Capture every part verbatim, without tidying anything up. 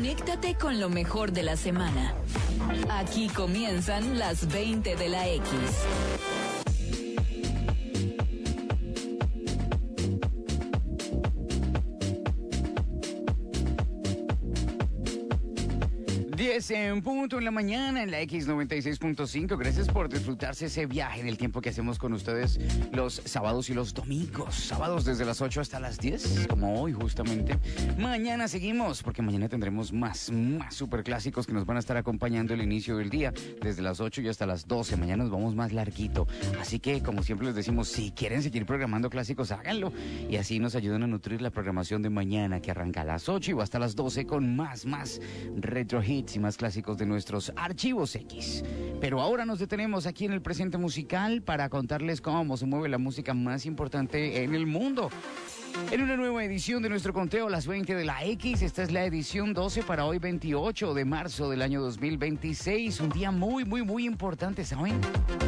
Conéctate con lo mejor de la semana. Aquí comienzan las veinte de la X. diez en punto en la mañana en la X noventa y seis punto cinco. Gracias por disfrutarse ese viaje en el tiempo que hacemos con ustedes los sábados y los domingos. Sábados desde las ocho hasta las diez, como hoy justamente. Mañana seguimos, porque mañana tendremos más, más superclásicos que nos van a estar acompañando el inicio del día, desde las ocho y hasta las doce. Mañana nos vamos más larguito. Así que, como siempre les decimos, si quieren seguir programando clásicos, háganlo. Y así nos ayudan a nutrir la programación de mañana, que arranca a las ocho y va hasta las doce con más, más retro hits y más clásicos de nuestros archivos X. Pero ahora nos detenemos aquí en el presente musical para contarles cómo se mueve la música más importante en el mundo. En una nueva edición de nuestro conteo, las veinte de la X, esta es la edición doce para hoy, veintiocho de marzo del año dos mil veintiséis. Un día muy, muy, muy importante, ¿saben?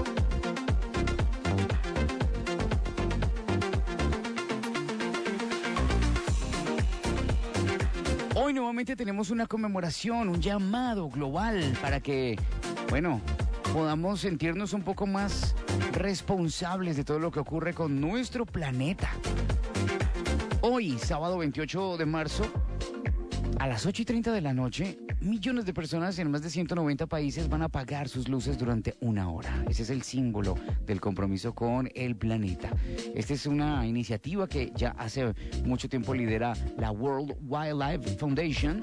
Hoy nuevamente tenemos una conmemoración, un llamado global para que, bueno, podamos sentirnos un poco más responsables de todo lo que ocurre con nuestro planeta. Hoy, sábado veintiocho de marzo, a las ocho y treinta de la noche, millones de personas en más de ciento noventa países van a apagar sus luces durante una hora. Ese es el símbolo del compromiso con el planeta. Esta es una iniciativa que ya hace mucho tiempo lidera la World Wildlife Foundation,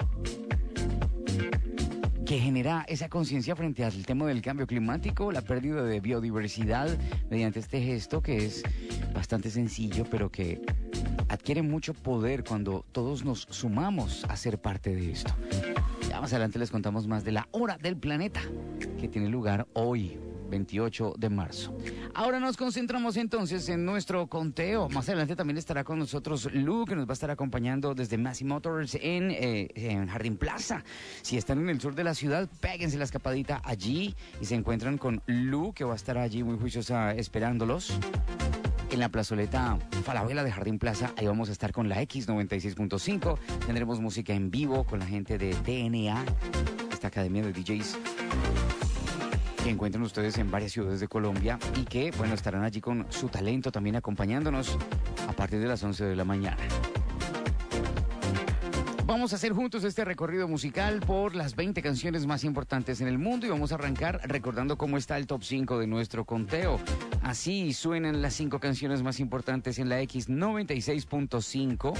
que genera esa conciencia frente al tema del cambio climático, la pérdida de biodiversidad, mediante este gesto que es bastante sencillo, pero que adquiere mucho poder cuando todos nos sumamos a ser parte de esto. Ya más adelante les contamos más de la Hora del Planeta, que tiene lugar hoy, veintiocho de marzo. Ahora nos concentramos entonces en nuestro conteo. Más adelante también estará con nosotros Lu, que nos va a estar acompañando desde Massey Motors en, eh, en Jardín Plaza. Si están en el sur de la ciudad, péguense la escapadita allí y se encuentran con Lu, que va a estar allí muy juiciosa esperándolos. En la plazoleta Falabella de Jardín Plaza, ahí vamos a estar con la X noventa y seis punto cinco. Tendremos música en vivo con la gente de D N A, esta academia de D Js que encuentran ustedes en varias ciudades de Colombia y que, bueno, estarán allí con su talento también acompañándonos a partir de las once de la mañana. Vamos a hacer juntos este recorrido musical por las veinte canciones más importantes en el mundo y vamos a arrancar recordando cómo está el top cinco de nuestro conteo. Así suenan las cinco canciones más importantes en la X noventa y seis punto cinco.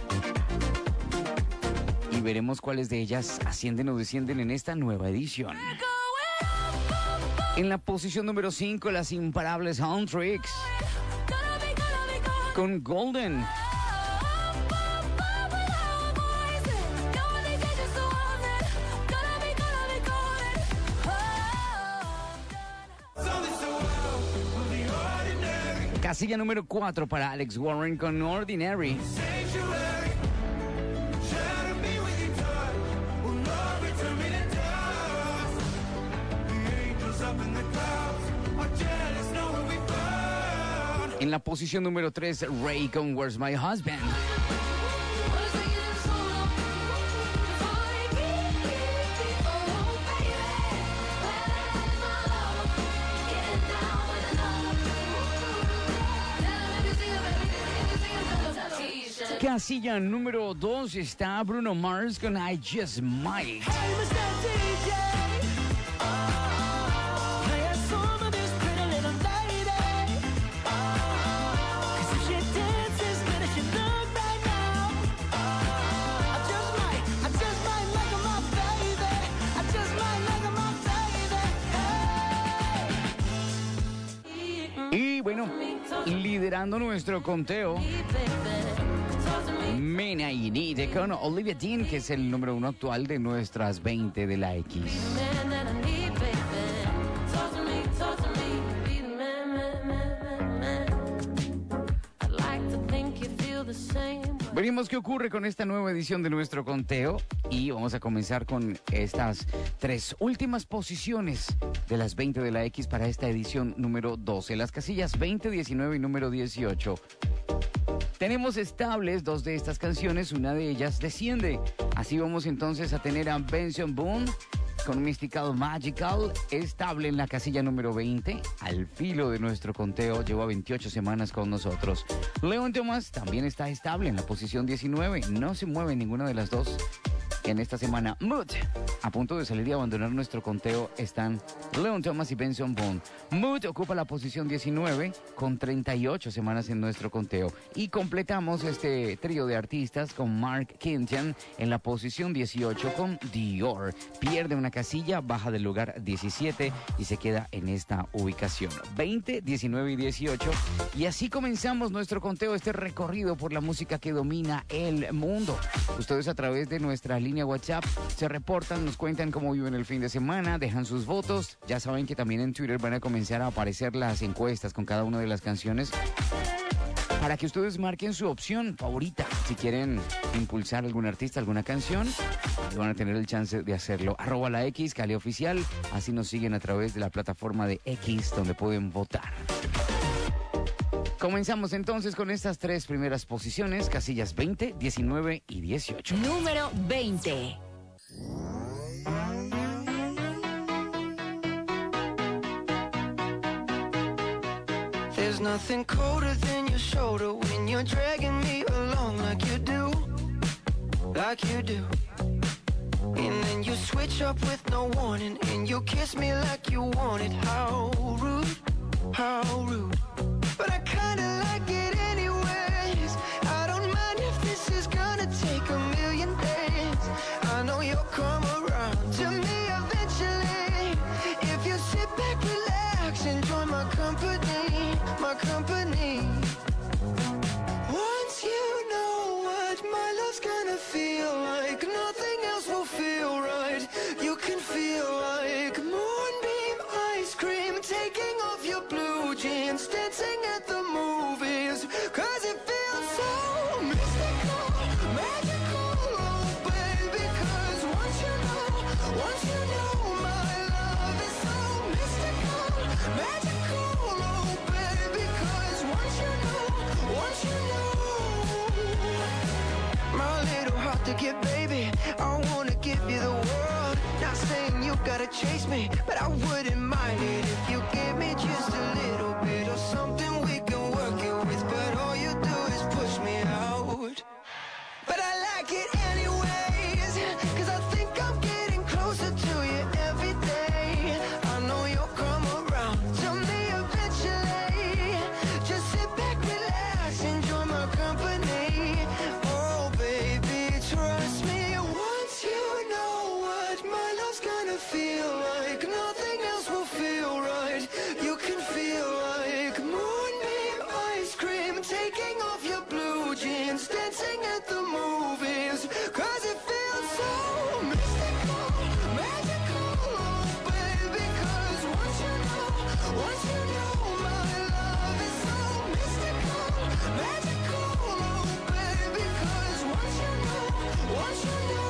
Y veremos cuáles de ellas ascienden o descienden en esta nueva edición. En la posición número cinco, las imparables Huntrix con Golden. Casilla número cuatro para Alex Warren con Ordinary. En la posición número tres, Ray con Where's My Husband. Casilla número dos está Bruno Mars con I Just Might. Y bueno, liderando nuestro conteo, Man I Need con Olivia Dean, que es el número uno actual de nuestras veinte de la X. Veremos qué ocurre con esta nueva edición de nuestro conteo y vamos a comenzar con estas tres últimas posiciones de las veinte de la X para esta edición número doce. Las casillas veinte, diecinueve y número dieciocho. Tenemos estables dos de estas canciones, una de ellas desciende. Así vamos entonces a tener a Benson Boone con Mystical Magical, estable en la casilla número veinte, al filo de nuestro conteo, lleva veintiocho semanas con nosotros. Leon Thomas también está estable en la posición diecinueve, no se mueve ninguna de las dos. En esta semana, Mood, a punto de salir y abandonar nuestro conteo, están Leon Thomas y Benson Boone. Mood ocupa la posición diecinueve con treinta y ocho semanas en nuestro conteo. Y completamos este trío de artistas con Mark Kintian en la posición dieciocho con Dior. Pierde una casilla, baja del lugar diecisiete y se queda en esta ubicación. veinte, diecinueve y dieciocho. Y así comenzamos nuestro conteo, este recorrido por la música que domina el mundo. Ustedes a través de nuestra línea WhatsApp se reportan, nos cuentan cómo viven el fin de semana, dejan sus votos. Ya saben que también en Twitter van a comenzar a aparecer las encuestas con cada una de las canciones para que ustedes marquen su opción favorita. Si quieren impulsar algún artista, alguna canción, van a tener el chance de hacerlo. Arroba la X, Cali Oficial, así nos siguen a través de la plataforma de X donde pueden votar. Comenzamos entonces con estas tres primeras posiciones, casillas veinte, diecinueve y dieciocho. Número veinte. There's nothing colder than your shoulder when you're dragging me along like you do, like you do. And then you switch up with no warning and you kiss me like you want it. How rude, how rude. But I kinda like it anyways. I don't mind if this is gonna take a million days. I know you'll come around to me eventually. If you sit back, relax, enjoy my company, my company. Once you know what my love's gonna feel like, nothing else will feel right. You can feel like moonbeam ice cream, taking off your blue jeans, dancing at the movies, cause it feels so mystical, magical, oh baby, cause once you know, once you know my love is so mystical, magical, oh baby, cause once you know, once you know, my little heart to give, baby, I wanna give you the world, not saying you gotta chase me, but I wouldn't mind it if you gave me just a little bit of something we can work it with, but all you do is push me out. But I like it anyways, cause I think I'm getting closer to you every day. I know you'll come around to me eventually. Just sit back, relax, enjoy my company. Oh baby, trust me, once you know what my love's gonna feel like, nothing else will feel right. You can feel like moonbeam ice cream, taking off your blue jeans, dancing at the movies, cause it feels so mystical, magical, oh baby, cause once you know, once you know my love is so mystical, magical, oh baby, cause once you know, once you know.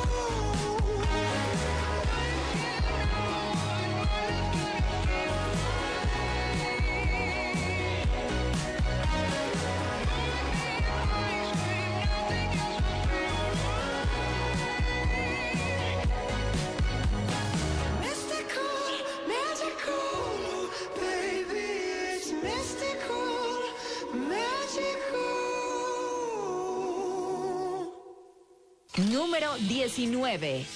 Número diecinueve.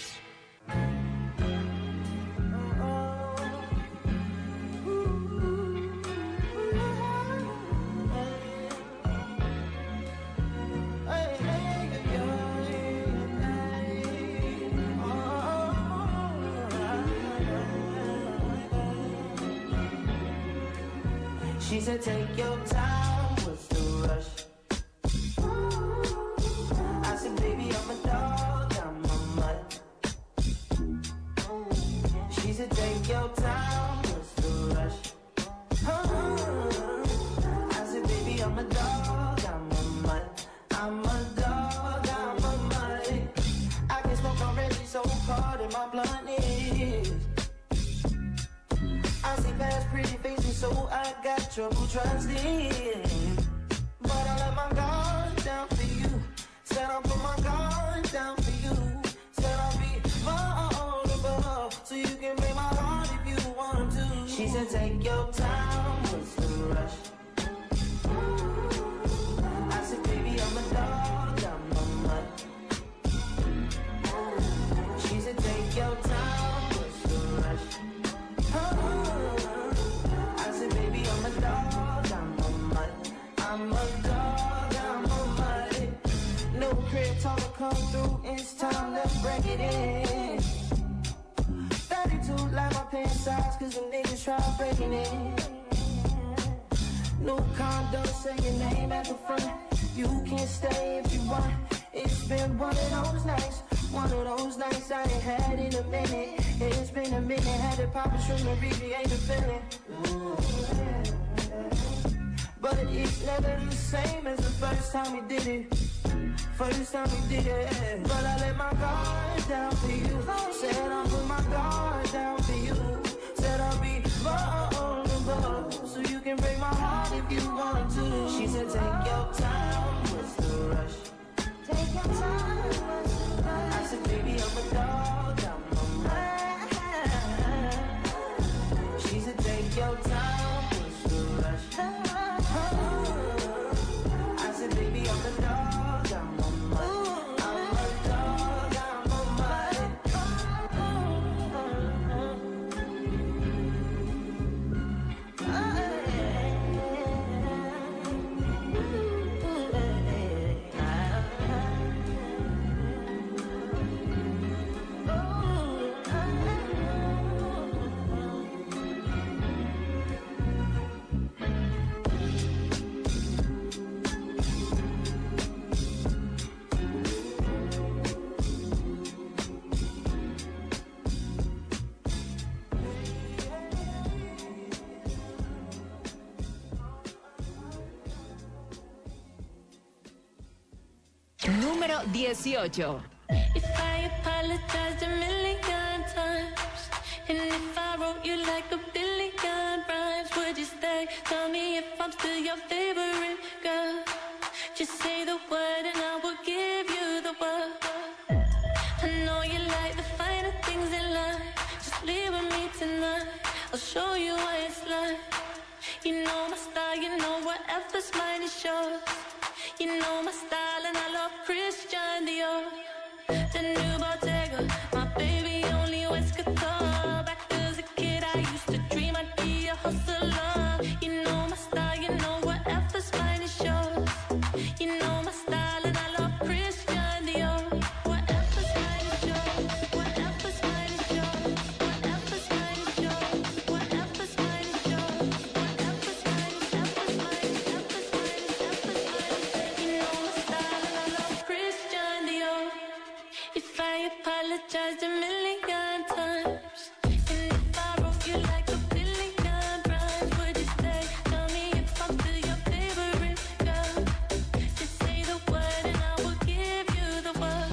She said, take your time, what's the rush? I said, baby, I'm a dog, I'm a mutt. She said, take your time, what's the rush? I said, baby, I'm a dog, I'm a mutt. I'm a dog, I'm a mutt. I can smoke already, so hard in my blunt is. I see past pretty faces, so I got trouble trusting. But I let my guard down for you. Said I'll put my guard down for you. Said I'll be vulnerable, so you can break my heart if you want to. She said take your time, what's the rush? I said baby I'm a dog, I'm a mutt. She said take your time, what's the rush? I said baby I'm a dog, I'm a mutt. I'm a dog, I'm a mutt. No crib talk come through, it's time to break it in. thirty-two like my pants size, cause them niggas try breaking it. New condo, say your name at the front. You can stay if you want. It's been one of those nights, one of those nights I ain't had in a minute. It's been a minute, had to pop a shrimp and recreate the feeling. But it's never the same as the first time we did it. First time we did it. But I let my guard down for you. Said I'll put my guard down for you. Said I'll be vulnerable, so you can break my heart if you want to. She said take your time, what's the rush? Take your time, what's the rush? I said baby I'm a dog, I'm a mutt. She said take your time, what's the rush? I said baby I'm a dog, I'm a mutt. I'm a dog, I'm a mutt. Número dieciocho. If I apologized a million times, and if I wrote you like a billion rhymes, would you stay? Tell me if I'm still your favorite girl. Just say the word and I will give you the word. I know you like the finer things in life. Just leave with me tonight, I'll show you what it's like. You know my style, you know whatever's mine is yours. You know my style and I love Christian Dior. The new Bottega, my baby only wears couture. Back as a kid I used to dream I'd be a hustler. You know my style, you know whatever's mine is yours. You know my style and I love Christian Dior. Whatever's mine is yours. Whatever's mine is yours. Whatever's mine is yours. Whatever's mine is yours. Whatever's mine is whatever's mine is whatever's mine is whatever's mine is. You know my style and I love Christian Dior. If I apologized a million times, and if I wrote you like a billion rhymes, would you stay? Tell me if I'm still your favorite girl. Just say the word and I will give you the word.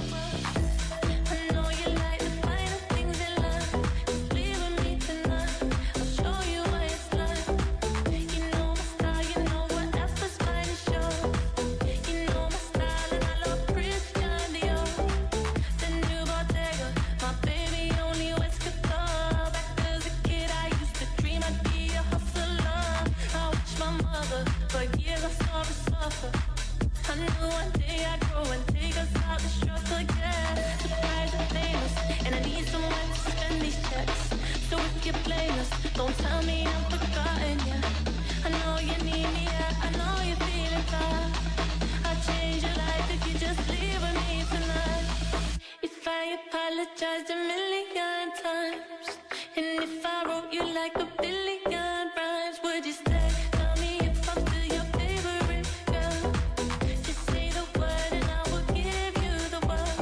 I know you like the finer things in life. Just leave with me tonight, I'll show you what it's like. You know my style, you know whatever's mine is yours. You know my style and I love Christian Dior. The new Bottega, my baby only wears couture. Back as a kid I used to dream I'd be a hustler. I watched my mother, for years I saw her suffer. I knew one day I'd grow and take us out the struggle, yeah. Surprised and famous, and I need someone to spend these checks. So if you're blameless, don't tell me I'm forgotten, yeah. I know you need me, yeah, I know you're feeling fine. I'll change your life if you just leave with me tonight. If I apologized a million times, and if I wrote you like a billion rhymes, would you stay? Tell me if I'm still your favorite girl. Just say the word and I will give you the word.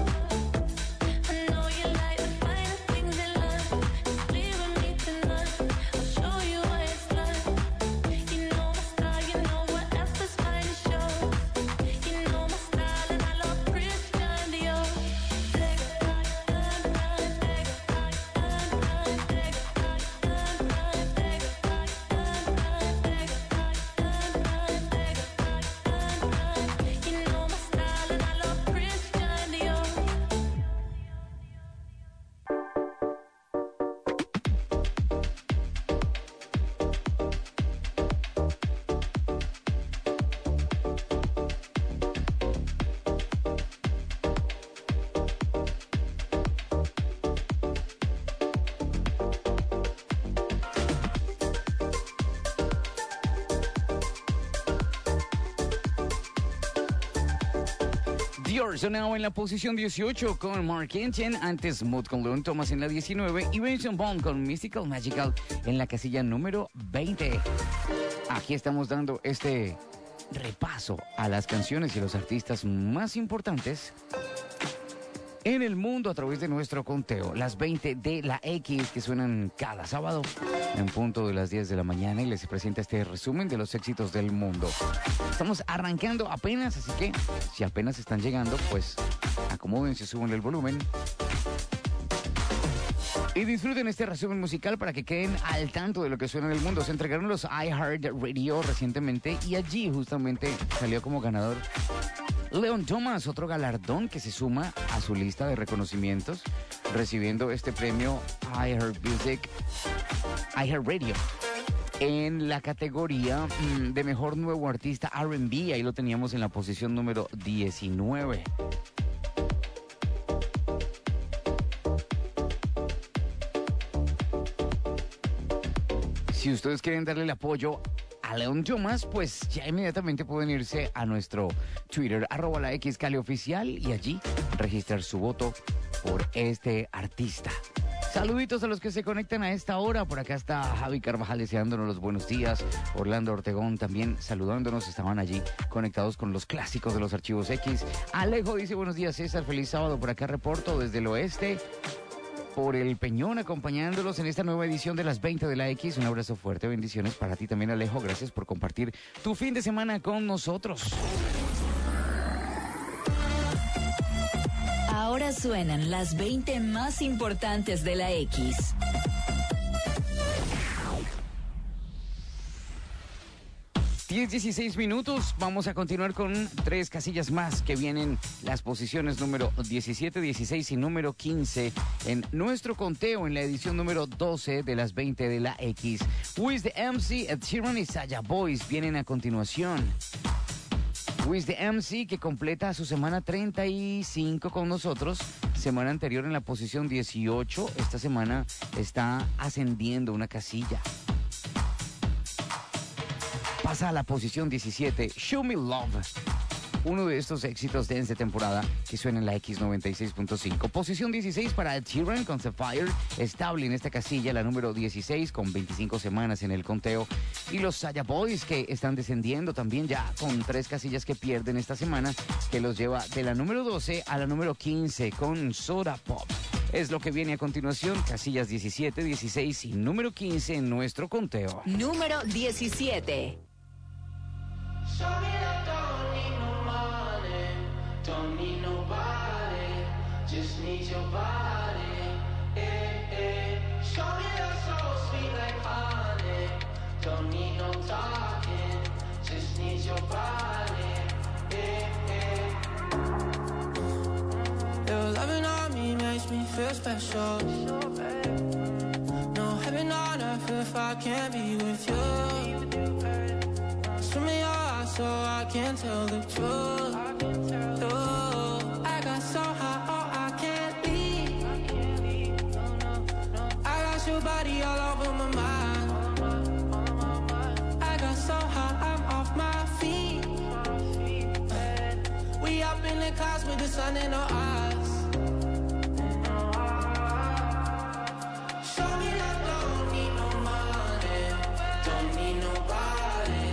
I know you like the finer things in life. Just leave with me tonight, I'll show you what it's like. You know my style, you know whatever's mine is yours. You know my style and I love Christian Dior. Take a ride, ride, ride, take a ride, ride, ride, take a ride, Dior sonaba en la posición dieciocho con Mark Anthony, antes Mood con Leon Thomas en la diecinueve y Benson Bond con Mystical Magical en la casilla número veinte. Aquí estamos dando este repaso a las canciones y los artistas más importantes en el mundo a través de nuestro conteo, las veinte de la X que suenan cada sábado en punto de las diez de la mañana y les presenta este resumen de los éxitos del mundo. Estamos arrancando apenas, así que si apenas están llegando, pues acomódense, suban el volumen y disfruten este resumen musical para que queden al tanto de lo que suena en el mundo. Se entregaron los iHeartRadio recientemente y allí justamente salió como ganador Leon Thomas, otro galardón que se suma a su lista de reconocimientos, recibiendo este premio iHeartMusic, iHeartRadio, en la categoría mm, de Mejor Nuevo Artista R and B. Ahí lo teníamos en la posición número diecinueve. Si ustedes quieren darle el apoyo a Leon Thomas, pues ya inmediatamente pueden irse a nuestro Twitter, arroba la X Cali Oficial, y allí registrar su voto por este artista. Saluditos a los que se conectan a esta hora. Por acá está Javi Carvajal deseándonos los buenos días. Orlando Ortegón también saludándonos. Estaban allí conectados con los clásicos de los archivos X. Alejo dice buenos días César, feliz sábado. Por acá reporto desde el oeste, por el Peñón, acompañándolos en esta nueva edición de las veinte de la X. Un abrazo fuerte, bendiciones para ti también, Alejo. Gracias por compartir tu fin de semana con nosotros. Ahora suenan las veinte más importantes de la X. diez dieciséis minutos, vamos a continuar con tres casillas más que vienen las posiciones número diecisiete, dieciséis y número quince en nuestro conteo en la edición número doce de las veinte de la X. Wiz the M C, Ed Sheeran y Saja Boys vienen a continuación. Wiz the M C que completa su semana treinta y cinco con nosotros, semana anterior en la posición dieciocho, esta semana está ascendiendo una casilla. Pasa a la posición diecisiete, Show Me Love, uno de estos éxitos de esta temporada que suena en la X noventa y seis punto cinco. Posición dieciséis para Ed Sheeran con Sapphire, estable en esta casilla, la número dieciséis con veinticinco semanas en el conteo. Y los Saja Boys que están descendiendo también ya con tres casillas que pierden esta semana, que los lleva de la número doce a la número quince con Soda Pop. Es lo que viene a continuación, casillas diecisiete, dieciséis y número quince en nuestro conteo. Número diecisiete. Show me that don't need no money, don't need nobody, just need your body. Eh, eh. Show me that so sweet like honey, don't need no talking, just need your body. Eh, eh. Your loving on me makes me feel special. No heaven on earth if I can't be with you. Swim me your so I can't tell the truth. Oh, I got so high, oh, I can't leave. I got your body all over my mind. I got so high, I'm off my feet. We up in the clouds with the sun in our eyes. Show me that don't need no money, don't need nobody.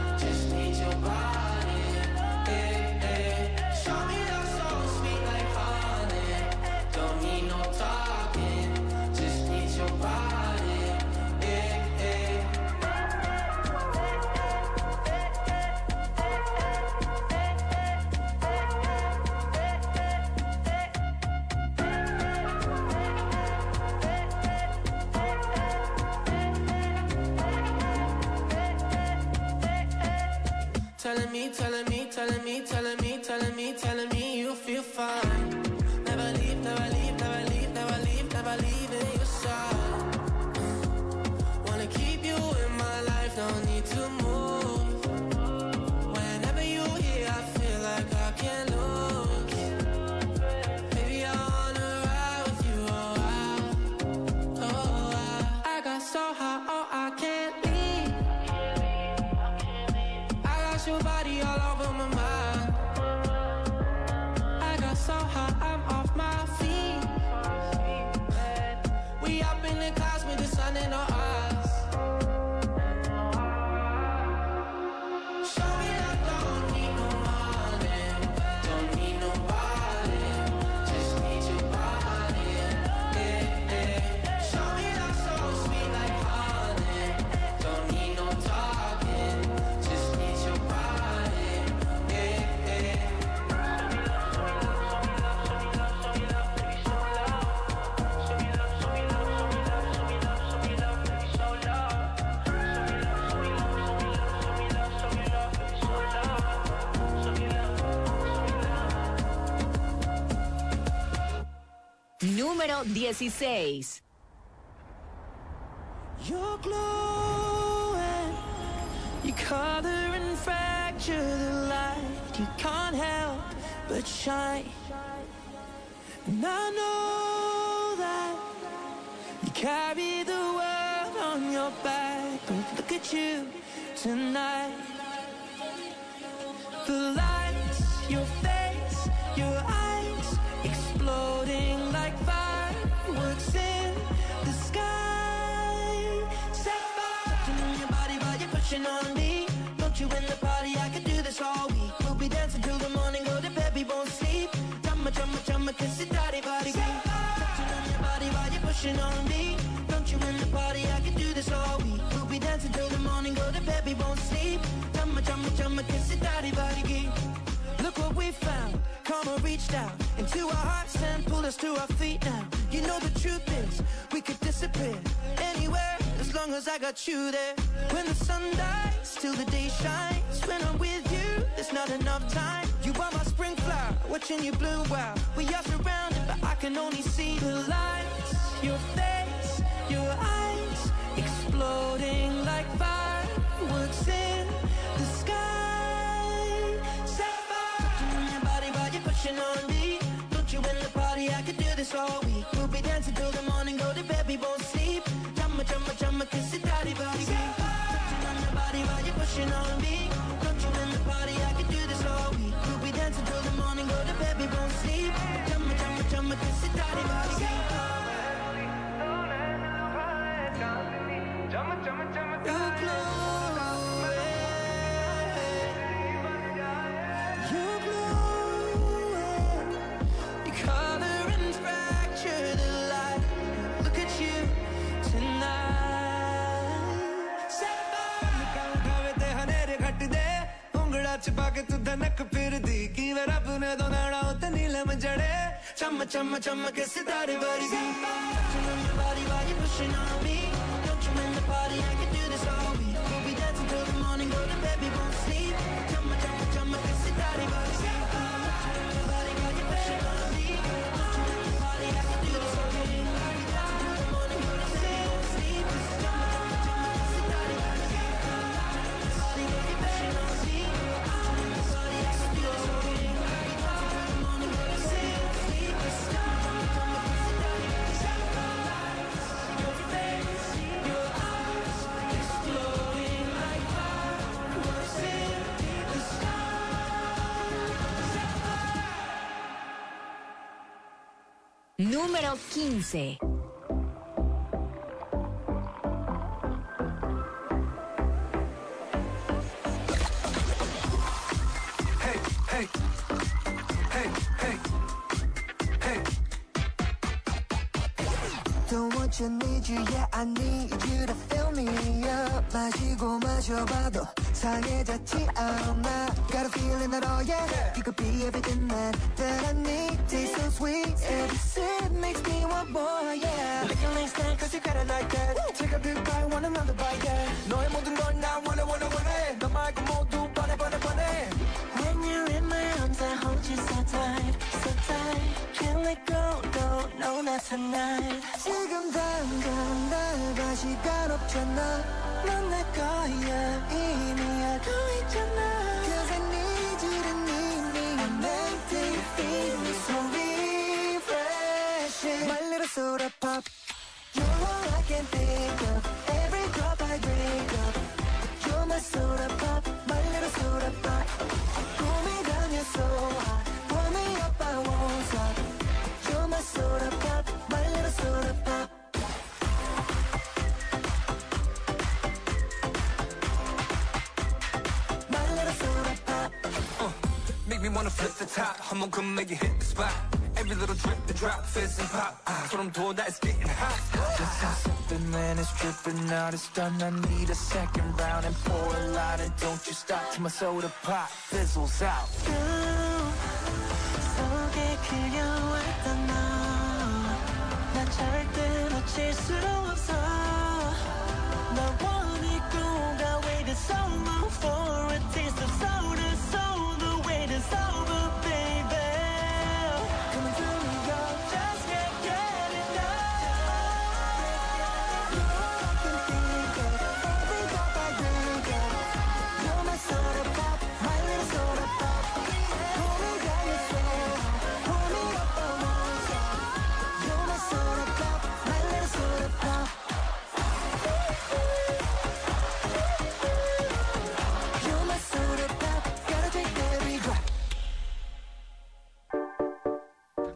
Telling me, telling me, telling me, telling me, telling me, telling me you feel fine. Never leave, never leave, never leave, never leave, never leave in your side. Wanna keep you in my life, don't need to move. Whenever you're here, I feel like I can't lose. Baby, I wanna ride with you, oh, I, oh, I. I got so high, oh, I can't leave. Your body all over my mind. Número dieciséis. You're glowing, you color and fracture the light. You can't help but shine. And I know that you carry the world on your back. But look at you tonight. The lights, your face, your eyes, exploding like fireworks in the sky. Set fire to your body while you're pushing on me. Don't you in the party, I could do this all week. We'll be dancing till the morning, go to bed, we won't sleep. Chumma, chumma, chumma, kiss it, daddy, body, beat. Touching on your body while you're pushing on me. Don't you in the party, I could do this all week. We'll be dancing till the morning, go to bed, we won't sleep. Chumma, chumma, chumma, kiss it, daddy, body, beat. Look what we found, karma reached out into our hearts and pulled us to our feet now. You know the truth is, we could disappear anywhere as long as I got you there. When the sun dies, till the day shines. When I'm with you, there's not enough time. You are my spring flower, watching you bloom wild. We are surrounded, but I can only see the lights. Your face, your eyes, exploding like fireworks in the sky. Set fire to your body while you're pushing on me. Don't you in the party, I could do this all week. We'll be dancing till the morning, go to bed, we won't sleep. Chumma, chumma, chumma, kiss it, daddy, body, beat. Touching on your body while you're pushing on me. Don't you in the party, I could do this all week. We'll be dancing till the morning, go to bed, we won't sleep. Chumma, chumma, chumma, kiss it, daddy, body, beat. You're glowing, you're glowing. You color and fracture the light. Look at you tonight. Set fire. ਉਂਗੜਾ ਚ ਪਾ ਕੇ ਤੂੰ ਧਨਕ ਫਿਰਦੀ ਕਿਵੇਂ ਰੱਬ ਨੇ ਦੋਨਾਣਾ ਉੱਤੇ ਨੀਲਮ ਜੜੇ ਚੰਮ ਚੰਮ ਚੰਮ ਕੇ ਸਿਤਾਰੇ ਵਰਗੀ touching on your body while you're pushing on me. Don't you in the party, I can do this all week. We'll be dancing till the morning, go to bed, we won't sleep. Chumma chumma chumma ke sitaree wali touching on your body while you're pushing on me. Don't you in the party, I can do this all week. We'll be dancing till the morning, go to bed, we won't sleep. Chumma chumma chumma ke sitaree wali touching on your body while you're pushing on me. Don't you in the party, I can do this all week. We'll be dancing till the morning, go to bed, we won't sleep. Chumma chumma chumma ke sitaree wali your face, your eyes, exploding like fireworks in the sky. Número quince. Hey, hey, hey, hey, hey. Don't want you, need you, yeah, I need you to fill me up. 마시고 마셔봐도 상해졌지 않아. Got a feeling that, oh yeah, you could be everything that, that I need. Taste so sweet, every sip makes me want more, yeah. Licking like snack, cause you got it like that. Take a big bite, want another bite, yeah. 너의 모든 걸 나 원해, 원해, 원해. 너 말고 모두 뻔해, 뻔해, 뻔해. When you're in my arms, I hold you so tight, so tight. Can't let go, no, no, not tonight. 지금 당장 날 봐, 시간 없잖아. 넌 내 거야, 이미 알고 있잖아. Cause I need you to need me. I make you feel me so refreshing. My little soda pop. You're all I can think of. Every drop I drink up. You're my soda pop. My little soda pop. Cool me down, you're so hot. Pour me up, I won't stop. You're my soda pop. My little soda pop. My little soda pop. Uh, make me wanna flip the top. I'ma come make you hit the spot. Every little drip, the drop, fizz and pop. Ah, so I'm told that it's getting hot. Just got something, man, it's dripping out. It's done, I need a second round. And pour a lot, and don't you stop till my soda pop fizzles out. 속에 그려왔던 너, 난 절대 놓칠 수 없어. 날 원했고, I waited so long for a taste of soda. So the wait is over, baby. Come and fill me up, just get, get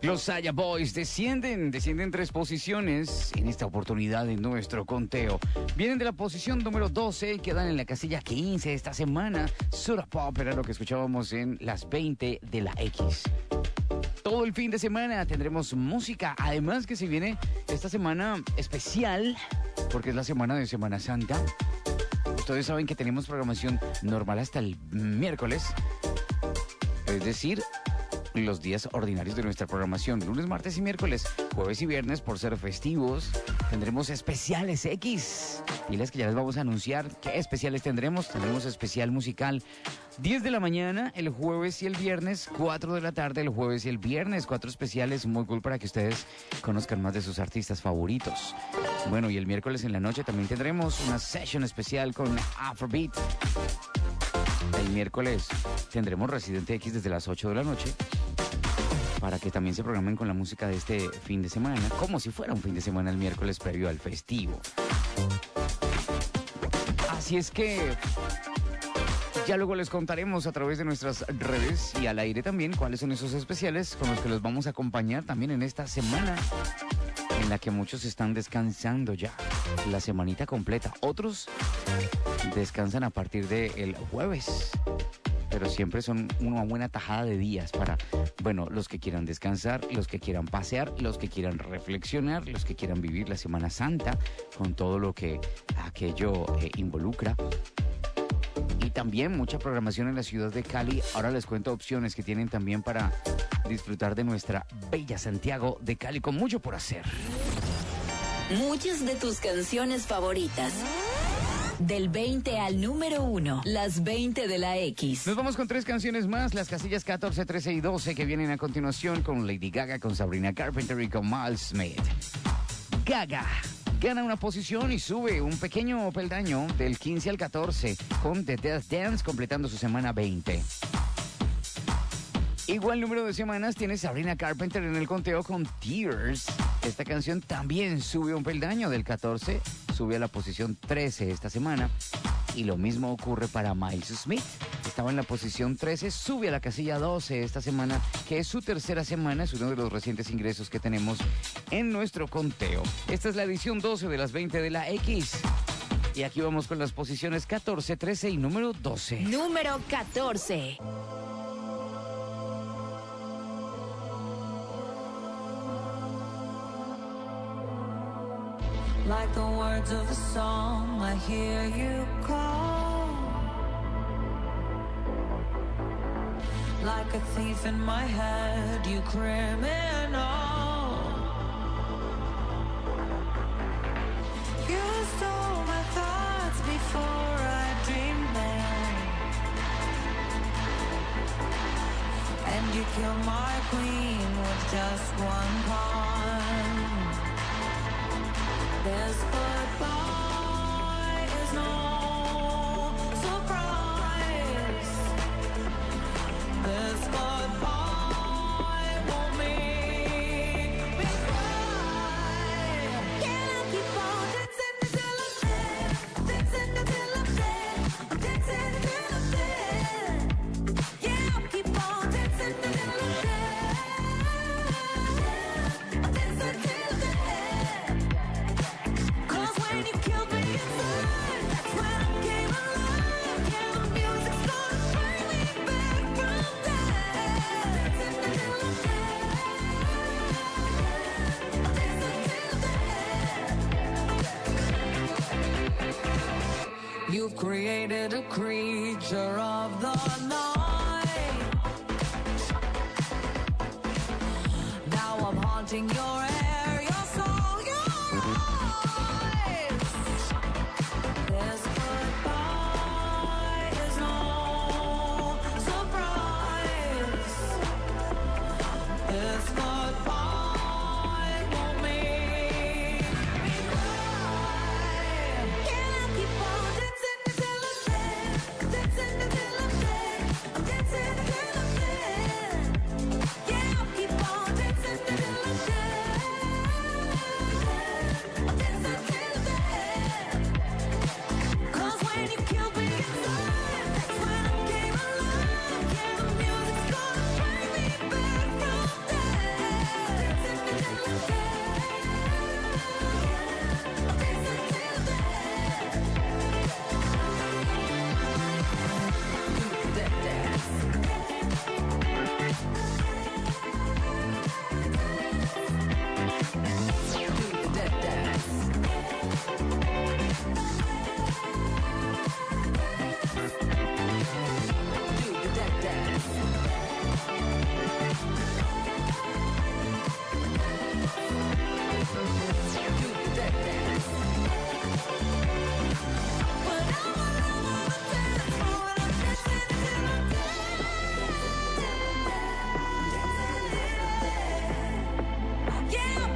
Los Saya Boys descienden, descienden tres posiciones en esta oportunidad en nuestro conteo. Vienen de la posición número doce y quedan en la casilla quince esta semana. Soda Pop era lo que escuchábamos en las veinte de la X. Todo el fin de semana tendremos música, además que se viene esta semana especial, porque es la semana de Semana Santa. Ustedes saben que tenemos programación normal hasta el miércoles, es decir, los días ordinarios de nuestra programación, lunes, martes y miércoles, jueves y viernes por ser festivos, tendremos especiales X. Y las que ya les vamos a anunciar qué especiales tendremos. Tendremos especial musical diez de la mañana el jueves y el viernes, cuatro de la tarde el jueves y el viernes, cuatro especiales muy cool para que ustedes conozcan más de sus artistas favoritos. Bueno, y el miércoles en la noche también tendremos una session especial con Afrobeat. El miércoles tendremos Residente X desde las ocho de la noche para que también se programen con la música de este fin de semana, como si fuera un fin de semana el miércoles previo al festivo. Así es que ya luego les contaremos a través de nuestras redes y al aire también cuáles son esos especiales con los que los vamos a acompañar también en esta semana en la que muchos están descansando ya la semanita completa. Otros descansan a partir del jueves, pero siempre son una buena tajada de días para, bueno, los que quieran descansar, los que quieran pasear, los que quieran reflexionar, los que quieran vivir la Semana Santa con todo lo que aquello eh, involucra. Y también mucha programación en la ciudad de Cali. Ahora les cuento opciones que tienen también para disfrutar de nuestra bella Santiago de Cali, con mucho por hacer. Muchas de tus canciones favoritas. Del veinte al número uno, las veinte de la X. Nos vamos con tres canciones más, las casillas catorce, trece y doce que vienen a continuación con Lady Gaga, con Sabrina Carpenter y con Miles Smith. Gaga gana una posición y sube un pequeño peldaño del quince al catorce con The Death Dance, completando su semana veinte. Igual número de semanas tiene Sabrina Carpenter en el conteo con Tears. Esta canción también sube un peldaño del catorce, sube a la posición trece esta semana. Y lo mismo ocurre para Miles Smith. Estaba en la posición trece, sube a la casilla doce esta semana, que es su tercera semana, es uno de los recientes ingresos que tenemos en nuestro conteo. Esta es la edición doce de las veinte de la X. Y aquí vamos con las posiciones catorce, trece y número doce. Número catorce. Like the words of a song, I hear you call. Like a thief in my head, you criminal. You stole my thoughts before I dreamed them, and you killed my queen with just one pawn. This goodbye is no surprise. This goodbye won't make me cry. Can I keep on dancing until I'm dead? Dancing until I'm dead. Dancing until I'm dead. Yeah, I'll keep on dancing until I'm dead. I'll dance until I'm dead. When you killed me inside, that's when I came alive. Yeah, the music's gonna bring me back from death. Dancing until I'm dead. Dancing until dead. You've created a creature of the night. Now I'm haunting your air, your soul, your eyes. This goodbye is no surprise. This goodbye won't make me cry. Can I keep on dancing until I'm dead? Dancing until I'm dead. I'm dancing until I'm dead. Yeah, I'll keep on dancing until I'm dead.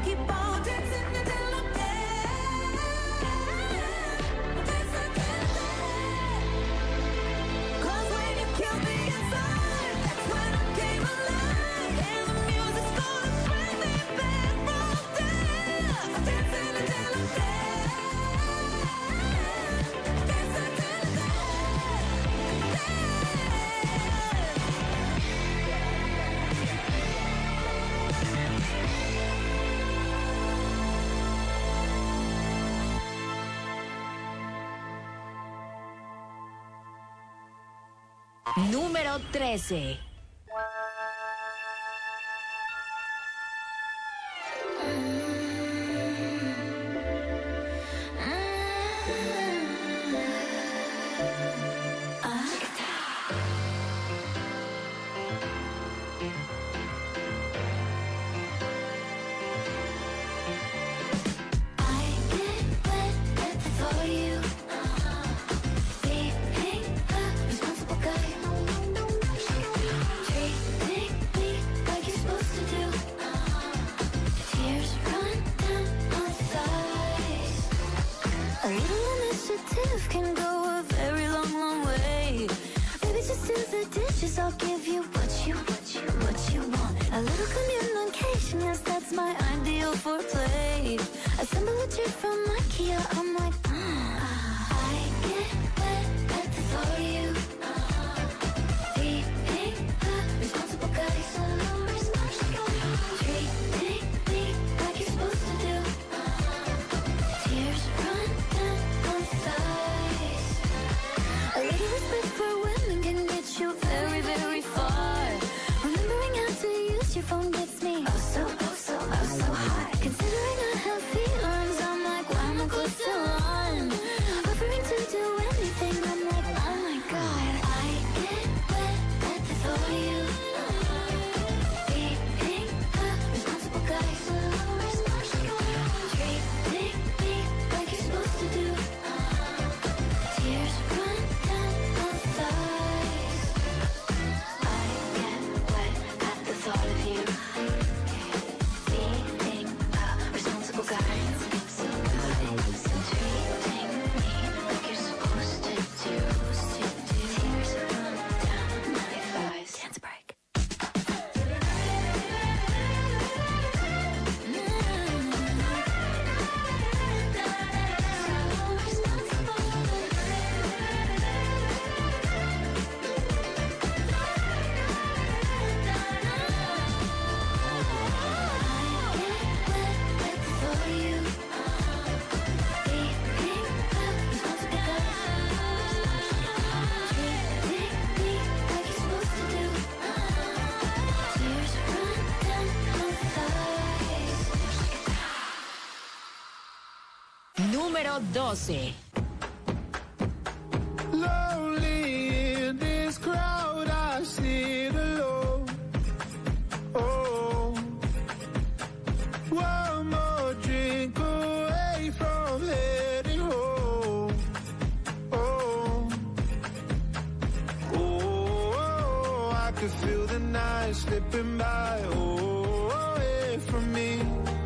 keep on dancing until I'm dead. Dancing till I'm dead. 'Cause when you killed me inside, that's when I came alive. And the music's gonna bring me back from death. Dancing until I'm dead. Dancing till I'm dead. Número trece. I get wet at the thought of you. Being a responsible guy. Treating me like you're supposed to do. Tears run down my thighs. A little initiative can go a very long, long way. Maybe just do the dishes, I'll give you what you, what you, what you want. A little communication, yes, that's my ideal foreplay. Assemble a trip from IKEA, I'm like, mm. I get wet at the thought of you. Being a responsible guy, so responsible. Treating me like you're supposed to do. Tears run down my thighs. A little respect for women can get you very, very far. Remembering how to use your phone gets me oh so, oh so, oh so hot. Considering I have feelings, I'm like, why am I close to one? Offering to do anything, I'm like, oh my god. I get wet at the thought of you. Being a responsible guy, so responsible. Treating me like you're supposed to do. Tears run down my thighs. I get wet at the thought of you. Being a responsible guy. So so treating me like you're supposed to do. Tears run down my thighs. Dance break. Número doce. Lonely in this crowd, I sit alone. Oh, one more drink away from heading home. Oh, oh, I could feel the night slipping by. Oh, away from me,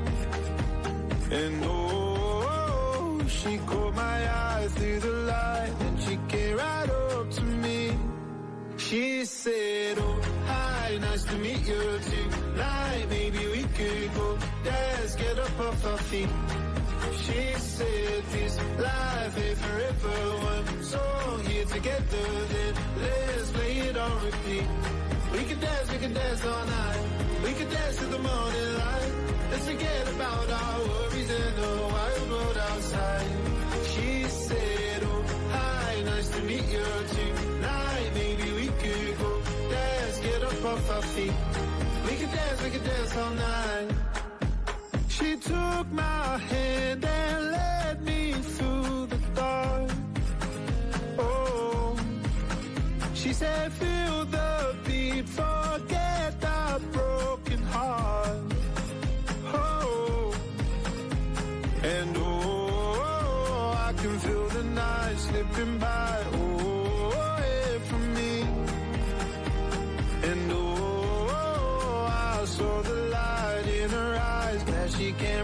and oh, she caught my eye through the light, and she came right up to me. She said, oh, hi, nice to meet you tonight. Maybe we could go dance, get up off our feet. She said, this life ain't forever. One song here together, then let's play it on repeat. We can dance, we can dance all night. We can dance to the morning light. Let's forget about our worries and the wild world outside. She said, oh, hi, nice to meet you tonight. Maybe we could go dance, get up off our feet. We can dance, we can dance all night. She took my hand and led me through the dark. Oh, she said, feel the beat, forget the broken heart. Oh, and oh, I can feel the night slipping by. Oh, away from me, and oh, I saw the light in her eyes that she can't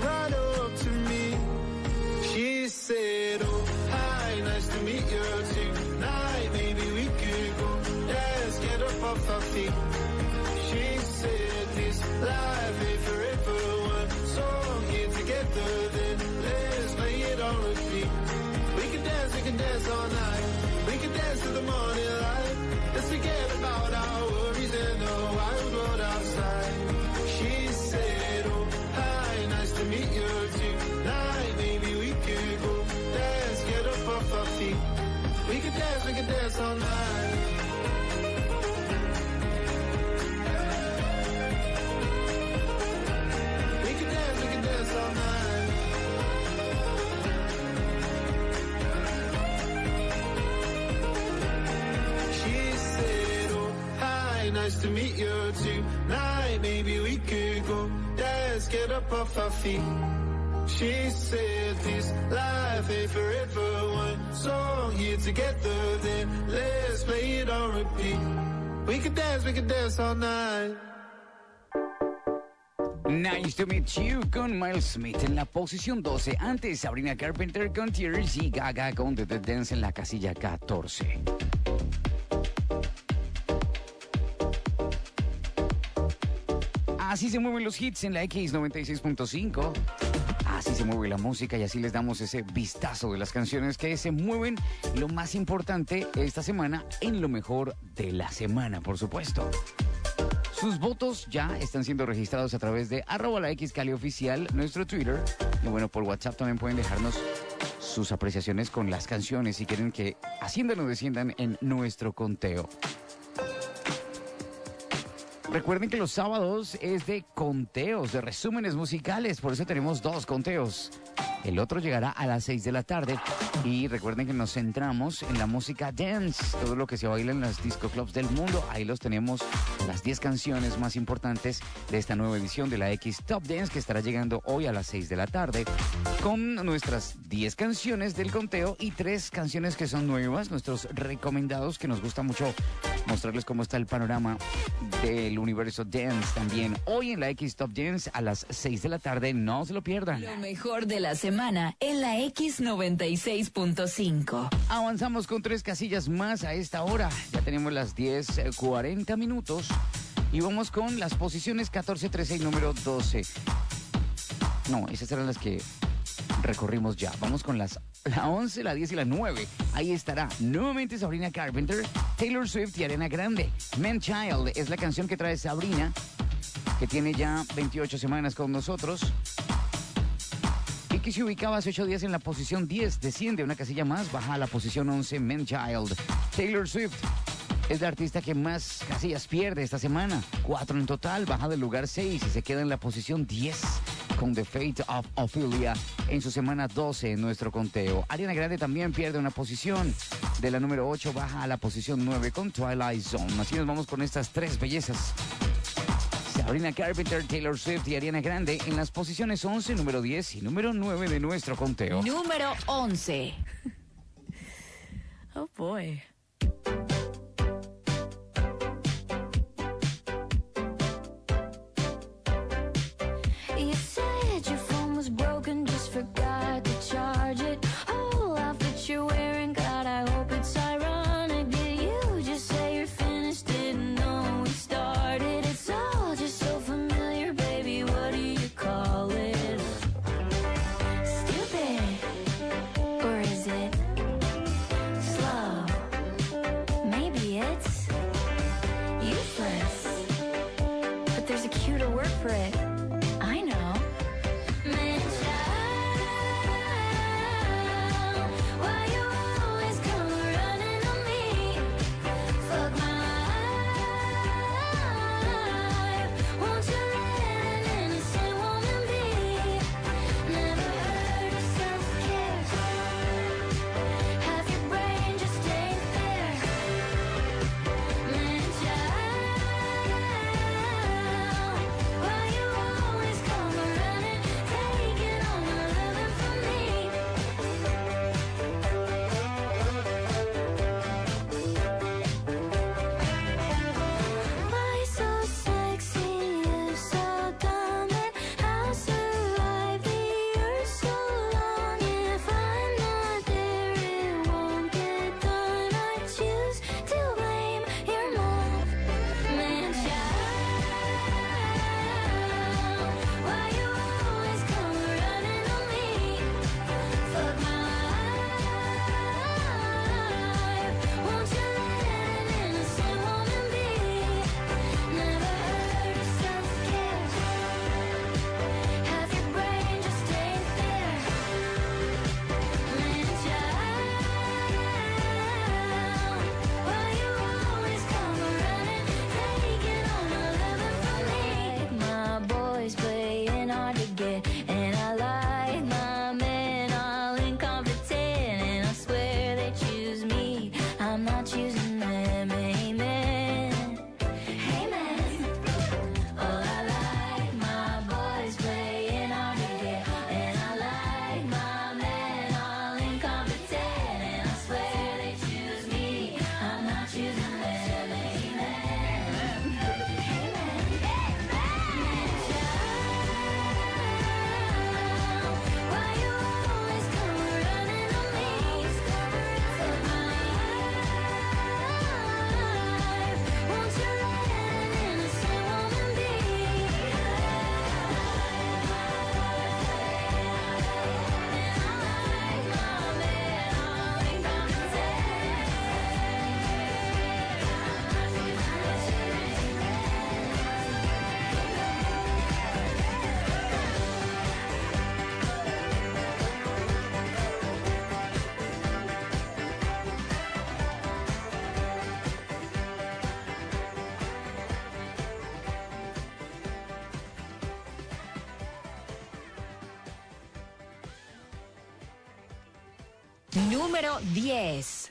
together, then let's play it on repeat. We can dance, we can dance all night. We can dance to the morning light. Let's forget about our worries and the wild world outside. She said, oh, hi, nice to meet you tonight. Maybe we could go dance, get up off our feet. We can dance, we can dance all night. We can dance, we can dance all night. She said, oh, hi, nice to meet you tonight. Maybe we could go dance, get up off our feet. She said this life ain't forever. One song here together, then let's play it on repeat. We can dance, we can dance all night. Nice to meet you con Miles Smith en la posición doce. Antes Sabrina Carpenter con Tears y Gaga con The Dance en la casilla catorce. Así se mueven los hits en la X noventa y seis punto cinco. Así se mueve la música y así les damos ese vistazo de las canciones que se mueven, lo más importante esta semana, en lo mejor de la semana, por supuesto. Sus votos ya están siendo registrados a través de arroba la X Cali Oficial, nuestro Twitter. Y bueno, por WhatsApp también pueden dejarnos sus apreciaciones con las canciones si quieren que asciendan o desciendan en nuestro conteo. Recuerden que los sábados es de conteos, de resúmenes musicales, por eso tenemos dos conteos. El otro llegará a las seis de la tarde y recuerden que nos centramos en la música dance, todo lo que se baila en las disco clubs del mundo. Ahí los tenemos, las diez canciones más importantes de esta nueva edición de la X Top Dance que estará llegando hoy a las seis de la tarde con nuestras diez canciones del conteo y tres canciones que son nuevas, nuestros recomendados, que nos gusta mucho mostrarles cómo está el panorama del universo dance también. Hoy en la X Top Dance a las seis de la tarde, no se lo pierdan. Lo mejor de la semana en la X noventa y seis punto cinco. Avanzamos con tres casillas más a esta hora. Ya tenemos las diez cuarenta minutos y vamos con las posiciones catorce, trece y número doce. No, esas eran las que recorrimos ya. Vamos con las la once, la diez y la nueve. Ahí estará nuevamente Sabrina Carpenter, Taylor Swift y Ariana Grande. Man Child es la canción que trae Sabrina, que tiene ya veintiocho semanas con nosotros y que se ubicaba hace ocho días en la posición diez. Desciende una casilla más, baja a la posición once, Man Child. Taylor Swift es la artista que más casillas pierde esta semana. Cuatro en total, baja del lugar seis y se queda en la posición diez con The Fate of Ophelia en su semana doce en nuestro conteo. Ariana Grande también pierde una posición. De la número ocho baja a la posición nueve con Twilight Zone. Así nos vamos con estas tres bellezas. Sabrina Carpenter, Taylor Swift y Ariana Grande en las posiciones once, número diez y número nueve de nuestro conteo. Número once. Oh boy. You said your phone was broken, just forgot to charge it. Whole outfit you're wearing, God, I hope it's ironic. Did you just say you're finished? Didn't know we started. It's all just so familiar, baby. What do you call it? Stupid, or is it slow? Número diez.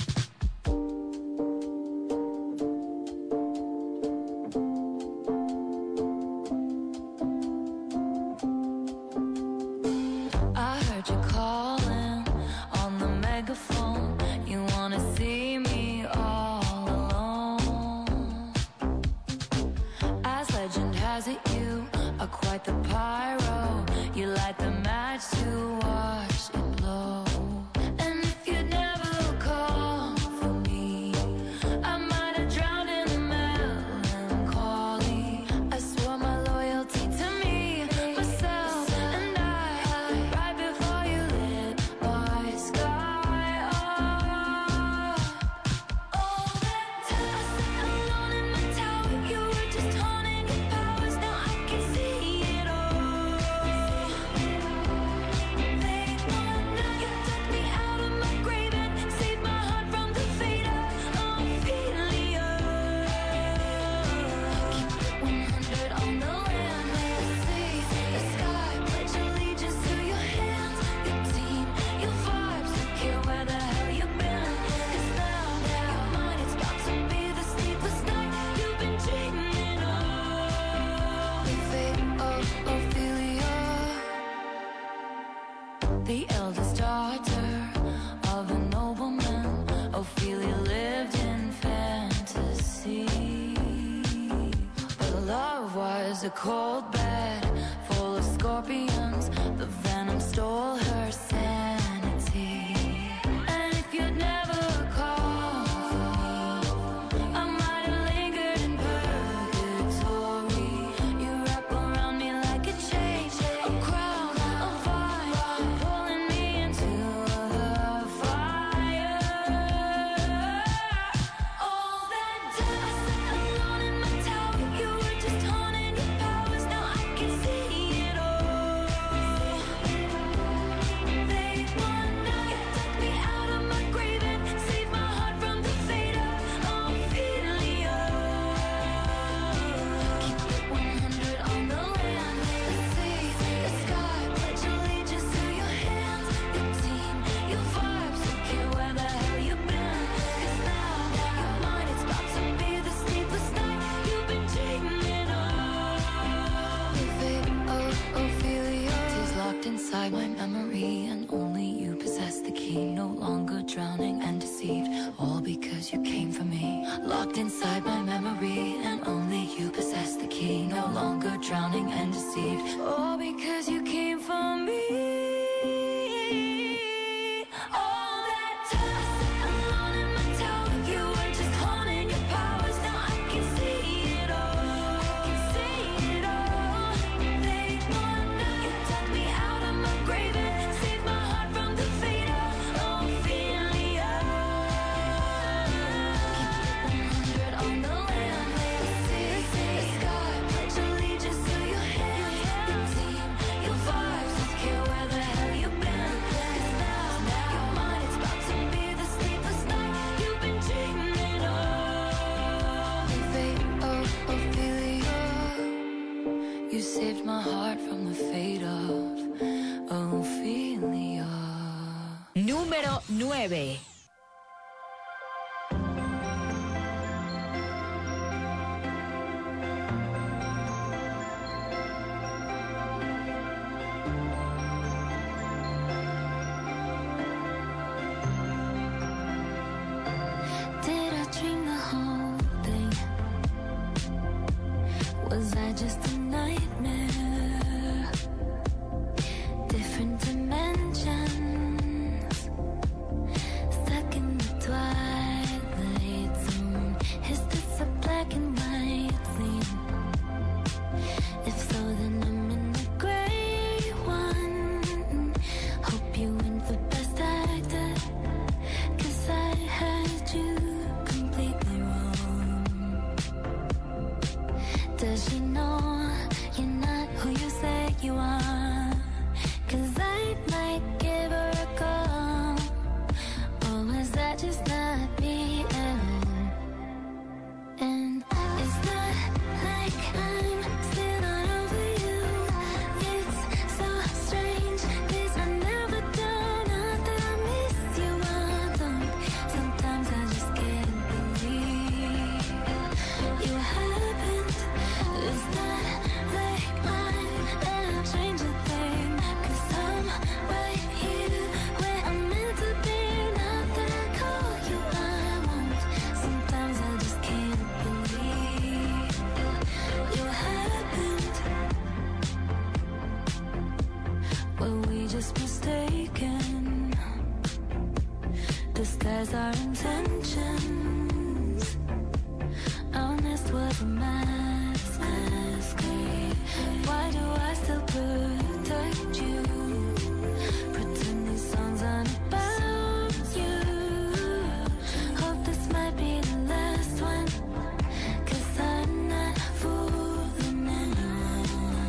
I heard you calling on the megaphone. You wanna see me all alone. As legend has it, you are quite the pyro. You light the match to watch it blow. And if you'd never call for me, I might have drowned in the melancholy. I swore my loyalty to me, myself, and I. Right before you lit my sky up. All that time I sat alone in my tower, you were just haunting your powers. Now I can see it all. Late one night, you took me out of my grave and saved my heart from the fate of Ophelia. Keep it one hundred on the land, the sea, the sky. Pledge allegiance to your hands, your team, your vibes. Don't care where the hell you've been. 'Cause now, your mind, it's about to be the sleepless night you've been dreaming of. The fate of Ophelia. The eldest daughter of a nobleman, Ophelia lived in fantasy. But love was a cold bed full of scorpions. The venom stole her sanity. And if you'd never called for me, I might have lingered in purgatory. You wrap around me like a chain, a crown, a vine, pulling me into the fire. All that time I sat alone in my tower, you were just haunting your powers. Now I can see it all. Late one night, you took me out of my grave and saved my heart from the fate of Ophelia. Keep it one hundred on the land, the sea, the sky. Pledge allegiance to your hands, your team, your vibes. Don't care where the hell you've been. 'Cause now, your mind, it's about to be the sleepless night you've been dreaming of. The fate of Ophelia is locked inside my memory, and only you possess the key. No longer drowning and deceived, all because you came for me. Locked inside my memory, and only you possess the key. No longer drowning and deceived, all because you came for me. All that time I sat alone in my tower, you were just haunting your powers. Now I can see it all. Can see it all. Late one night, you took me out of my grave and saved my heart from the fate of Ophelia. Keep it one hundred on the land, the sea, the sky. Pledge allegiance to your hands, your team, your vibes. Don't care where the hell you've been. 'Cause now, your mind, it's about to be the sleepless night you've been dreaming of. The fate of Ophelia. You saved my heart from the fate of Ophelia. Número nueve. Did I dream the whole thing? Was I just a nightmare? Different dimensions. just mistaken. Disguise our intentions. Honest was a mask. Why do I still protect you? Pretend these songs aren't about you. Hope this might be the last one, 'cause I'm not fooling anyone.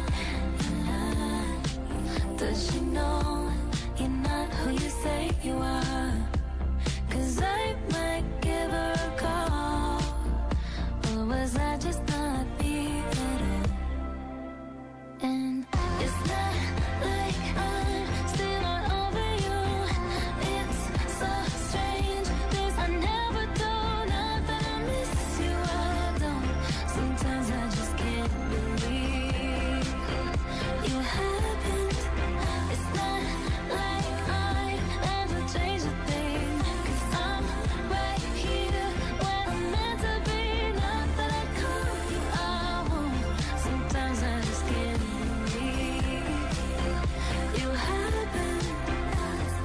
Does she know you're not who you say you are? 'Cause I might give her a call. Or was I just not being it? And it's not like I'm still not over you. It's so strange. This I never do. Not that I miss you, I don't. Sometimes I just can't believe you happened. It's not like I ever changed a thing. 'Cause I'm right here where I'm meant to be. Not that I call you, I won't. Sometimes I just can't believe you happened. It's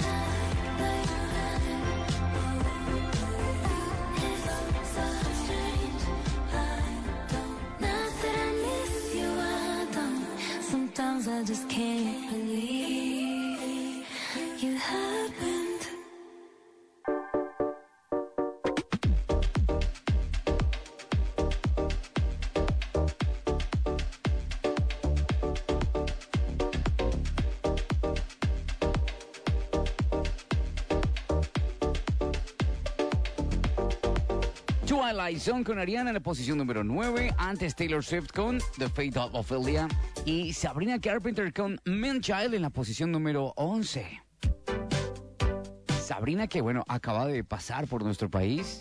so strange. I don't. Not that I miss you, I don't. Sometimes I just can't believe you happened. Twilight Zone con Ariana en la posición número nueve. Antes Taylor Swift con The Fate of Ophelia. Y Sabrina Carpenter con Man-Child en la posición número once. Sabrina que, bueno, acaba de pasar por nuestro país.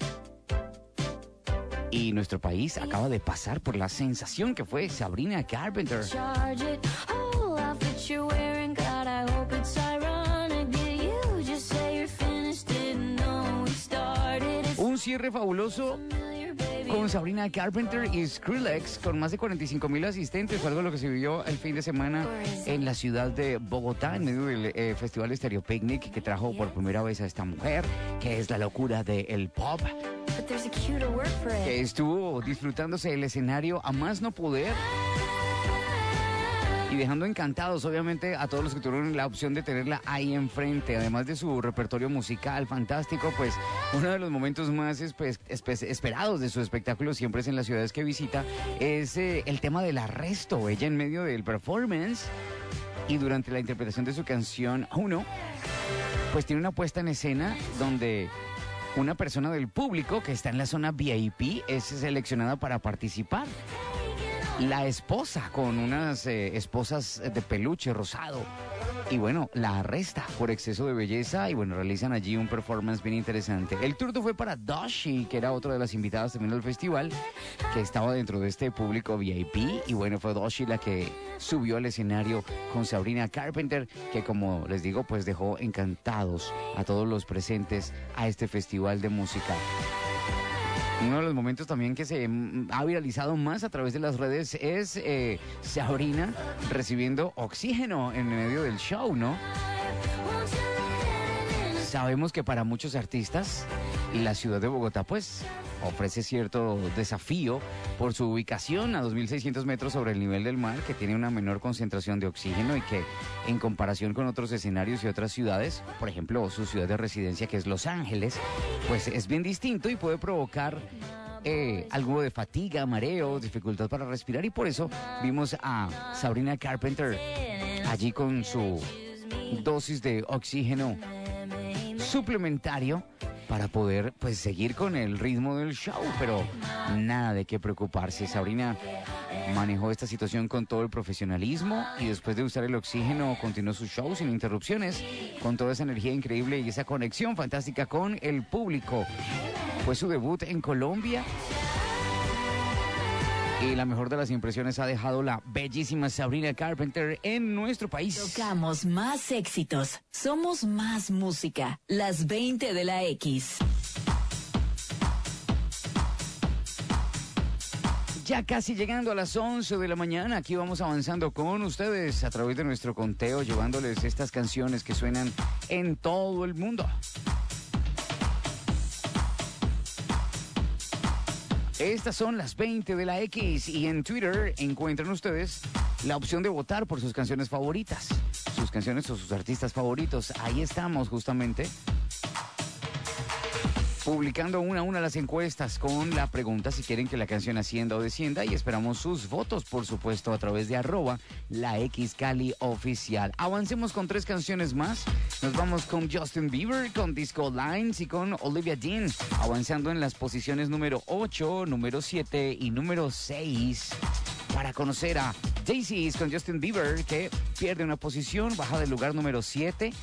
Y nuestro país acaba de pasar por la sensación que fue Sabrina Carpenter. Charge it, whole outfit you're wearing. God, I hope it's ironic. Did you just say you're finished? Didn't know we started. It's Un cierre fabuloso familiar, baby. con Sabrina Carpenter y Skrillex, con más de cuarenta y cinco mil asistentes. Fue algo lo que se vivió el fin de semana en la ciudad de Bogotá, en medio del eh, Festival Stereo Picnic, que trajo por primera vez a esta mujer, que es la locura del pop, But there's a cuter word for it. que estuvo disfrutándose el escenario a más no poder y dejando encantados, obviamente, a todos los que tuvieron la opción de tenerla ahí enfrente. Además de su repertorio musical fantástico, pues uno de los momentos más espe- espe- esperados de su espectáculo, siempre es en las ciudades que visita, es eh, el tema del arresto. Ella en medio del performance y durante la interpretación de su canción Uno, pues tiene una puesta en escena donde una persona del público que está en la zona V I P es seleccionada para participar. La esposa, con unas eh, esposas de peluche rosado. Y bueno, la arresta por exceso de belleza y bueno, realizan allí un performance bien interesante. El turno fue para Doshi, que era otra de las invitadas también del festival, que estaba dentro de este público V I P. Y bueno, fue Doshi la que subió al escenario con Sabrina Carpenter, que como les digo, pues dejó encantados a todos los presentes a este festival de música. Uno de los momentos también que se mm, ha viralizado más a través de las redes es eh, Sabrina recibiendo oxígeno en medio del show, ¿no? Sabemos que para muchos artistas la ciudad de Bogotá pues ofrece cierto desafío por su ubicación a dos mil seiscientos metros sobre el nivel del mar, que tiene una menor concentración de oxígeno y que en comparación con otros escenarios y otras ciudades, por ejemplo su ciudad de residencia que es Los Ángeles, pues es bien distinto y puede provocar eh, algo de fatiga, mareos, dificultad para respirar, y por eso vimos a Sabrina Carpenter allí con su dosis de oxígeno suplementario para poder pues seguir con el ritmo del show, pero nada de qué preocuparse. Sabrina manejó esta situación con todo el profesionalismo y después de usar el oxígeno continuó su show sin interrupciones, con toda esa energía increíble y esa conexión fantástica con el público. Fue su debut en Colombia y la mejor de las impresiones ha dejado la bellísima Sabrina Carpenter en nuestro país. Tocamos más éxitos. Somos más música. Las veinte de la X. Ya casi llegando a las once de la mañana, aquí vamos avanzando con ustedes a través de nuestro conteo, llevándoles estas canciones que suenan en todo el mundo. Estas son las veinte de la X y en Twitter encuentran ustedes la opción de votar por sus canciones favoritas, sus canciones o sus artistas favoritos. Ahí estamos justamente publicando una a una las encuestas con la pregunta si quieren que la canción ascienda o descienda, y esperamos sus votos, por supuesto, a través de arroba la X Cali oficial. Avancemos con tres canciones más. Nos vamos con Justin Bieber, con Disco Lines y con Olivia Dean, avanzando en las posiciones número ocho, número siete y número seis. Para conocer a Daisies con Justin Bieber, que pierde una posición, baja del lugar número siete.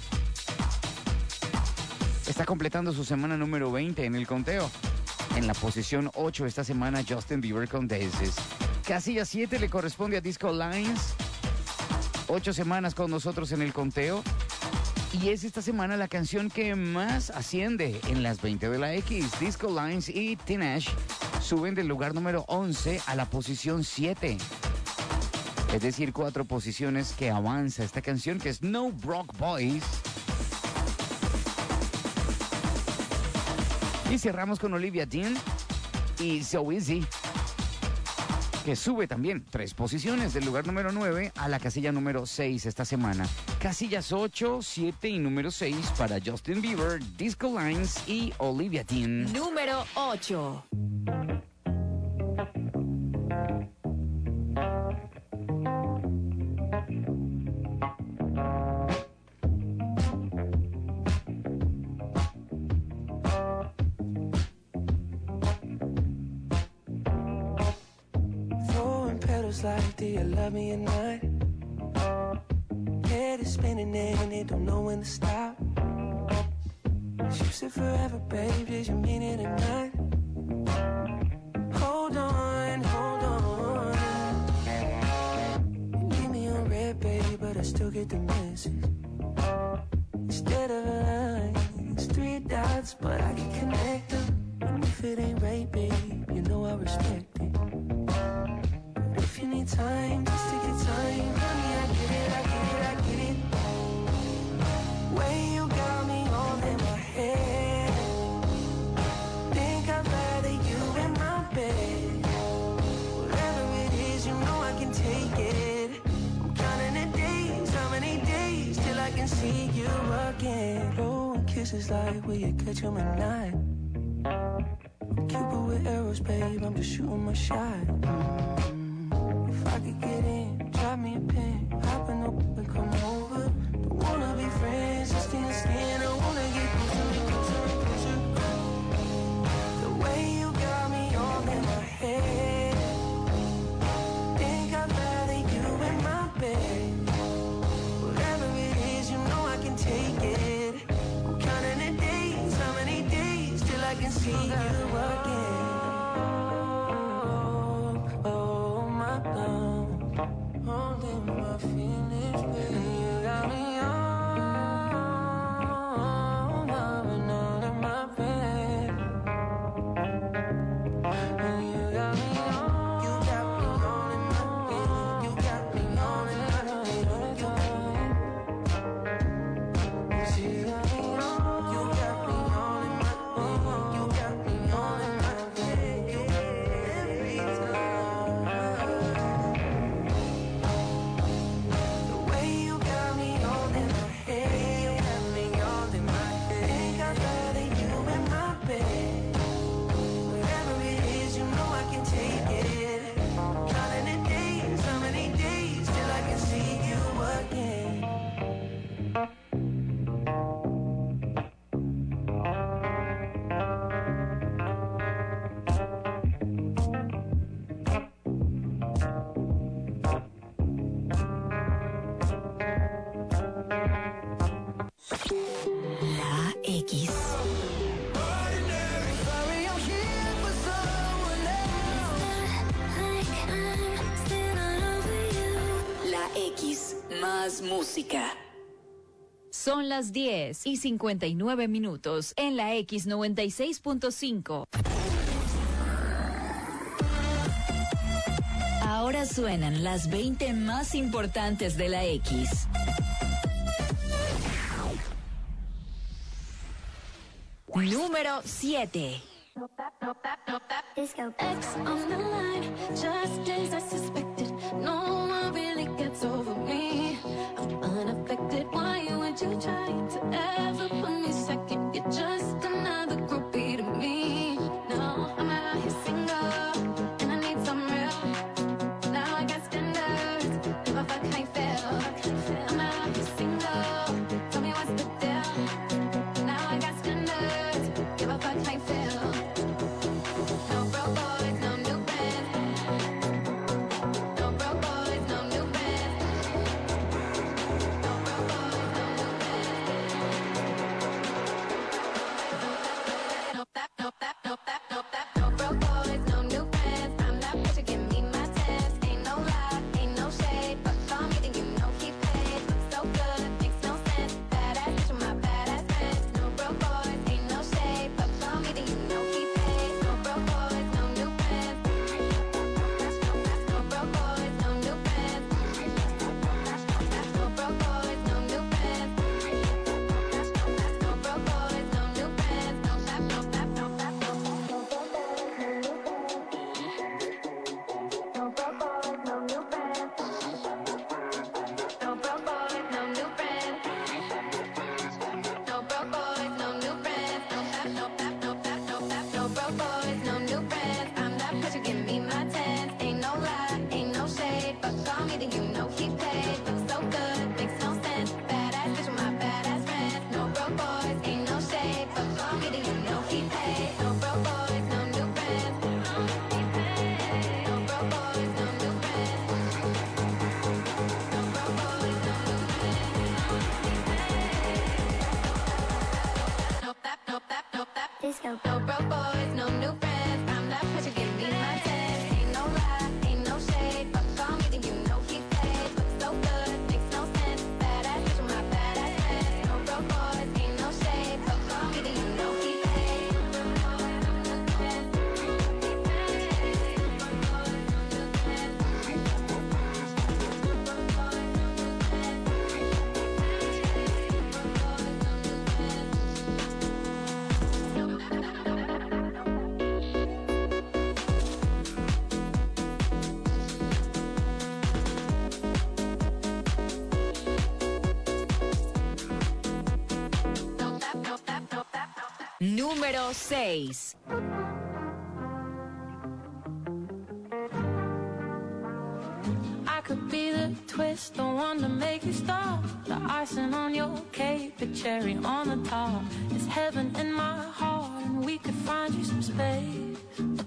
Está completando su semana número veinte en el conteo. En la posición ocho esta semana, Justin Bieber con Daisies. Casilla siete le corresponde a Disco Lines. Ocho semanas con nosotros en el conteo. Y es esta semana la canción que más asciende en las veinte de la X. Disco Lines y Tinashe suben del lugar número once a la posición siete. Es decir, cuatro posiciones que avanza esta canción, que es No Broke Boys. Y cerramos con Olivia Dean y So Easy, que sube también tres posiciones del lugar número nueve a la casilla número seis esta semana. Casillas ocho, siete y número seis para Justin Bieber, Disco Lines y Olivia Dean. Número ocho. Like, do you love me or not? Head is spinning and it don't know when to stop. You said forever, babe, did you mean it or not? Hold on, hold on. You leave me on red, baby, but I still get the message. Instead of a line, it's three dots, but I can connect them. And if it ain't right, babe, you know I respect it. If you need time, just take your time. Honey, I get it, I get it, I get it. Way you got me all in my head. Think I'd rather you in my bed. Whatever it is, you know I can take it. I'm counting the days, how many days till I can see you again. Blowing kisses like, will you catch 'em at night? I'm Cupid with arrows, babe, I'm just shooting my shot. Mm. If I could get in, drop me a pin, hop in the whip and come over. Don't wanna be friends, just in the skin. I wanna get closer, closer, closer. The way you got me all in my head. Think I'd rather you in my bed. Whatever it is, you know I can take it. I'm counting the days, how many days till I can see you again. Holding my feelings, baby. You got me on, loving all in my bed. And you got me on, you got me on in my bed. You got me on in my bed all the time. You got me on, you got me on in my bed. You got me on in my bed. You got me every time. La X. La X, más música. Son las diez y cincuenta y nueve minutos en la X noventa y seis punto cinco. Ahora suenan las veinte más importantes de la X. Número siete. Disco X on the line, just as I suspected. No one really gets over me. I'm unaffected. Why would you try to ever put me second? You're just another groupie to me. No, I'm out here single, and I need some real. Now I got standards, if I fuck I fail. I'm out here single, tell me what's the deal. Now I got standards, if I fuck I fail. No broke boys, no new bands. No broke boys, no new bands. No broke boys, no new bands. No that, no that, no that, no that. No broke boys, no new bands. I'm that bitch, you give me my chance. Ain't no lie, ain't no shade. But for me, then you know he paid. Looks so good, makes no sense. Badass bitch with my badass friends. No broke boys, ain't no shade. But for me, then you know he paid. No broke boys, no new bands. No broke boys, no new bands. No broke boys, no new bands. No broke boys, no new bands. No tap, no tap, no tap, no tap. No broke boys, no new bands. No broke boys, no new bands. No broke boys, no new bands. No tap, no tap, no tap, no tap. No broke boys, no new bands. I'm that bitch, you give me my tens. Ain't no lie, ain't no shade. But call me, then you know he paid. Looks so good, makes no sense. Badass bitch with my badass friends. No broke boys, ain't no shade. But call me, then you know he paid. No broke boys, no new bands. No broke boys, no new bands. No broke boys, no new bands. No tap, no tap, no tap. Disco. No broke boys, no new friends. I'm that bitch, you give me my tens. Ain't no lie, ain't no shade. But call me, then you know he paid. Looks so good, makes no sense. Badass bitch with my badass friends. No broke boys, ain't no shade. But call me, then you know he paid. No tap, no tap, no tap, no tap. Número seis. I could be the twist, the one to make you stop. The icing on your cake, the cherry on the top. It's heaven in my heart, and we could find you some space.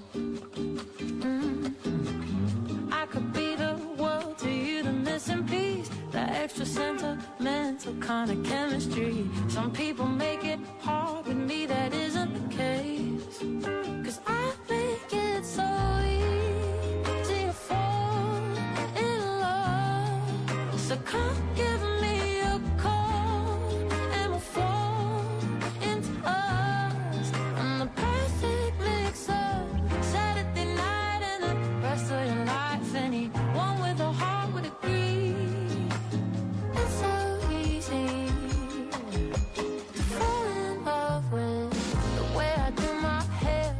Mm. I could be the world to you, the missing piece, the extra sentimental kind of chemistry. Some people make it hard, with me that isn't the case. 'Cause I make it so easy to fall in love. So come give me a call, and we'll fall into us. I'm the perfect mix-up, Saturday night and the rest of your life. Anyone with a heart would agree. It's so easy to fall in love with the way I do my hair,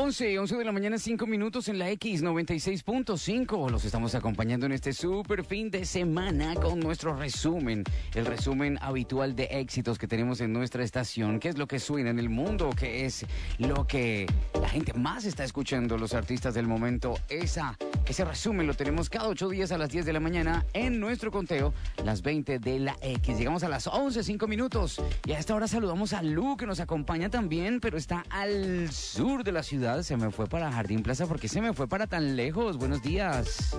once, once de la mañana, cinco minutos en la X noventa y seis punto cinco. Los estamos acompañando en este super fin de semana con nuestro resumen. El resumen habitual de éxitos que tenemos en nuestra estación. ¿Qué es lo que suena en el mundo? ¿Qué es lo que la gente más está escuchando? Los artistas del momento. Esa, ese resumen lo tenemos cada ocho días a las diez de la mañana en nuestro conteo, las veinte de la X. Llegamos a las once, cinco minutos. Y a esta hora saludamos a Lu, que nos acompaña también, pero está al sur de la ciudad. Se me fue para Jardín Plaza. ¿Por qué se me fue para tan lejos? Buenos días.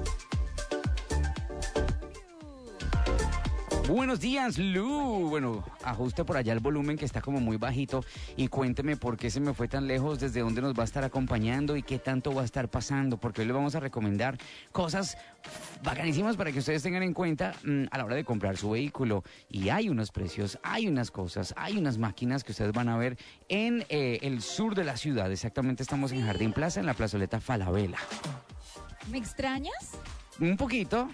Buenos días, Lu. Bueno, ajuste por allá el volumen que está como muy bajito y cuénteme por qué se me fue tan lejos, desde dónde nos va a estar acompañando y qué tanto va a estar pasando, porque hoy le vamos a recomendar cosas bacanísimas para que ustedes tengan en cuenta mmm, a la hora de comprar su vehículo. Y hay unos precios, hay unas cosas, hay unas máquinas que ustedes van a ver en eh, el sur de la ciudad. Exactamente, estamos en Jardín Plaza, en la plazoleta Falabella. ¿Me extrañas? Un poquito.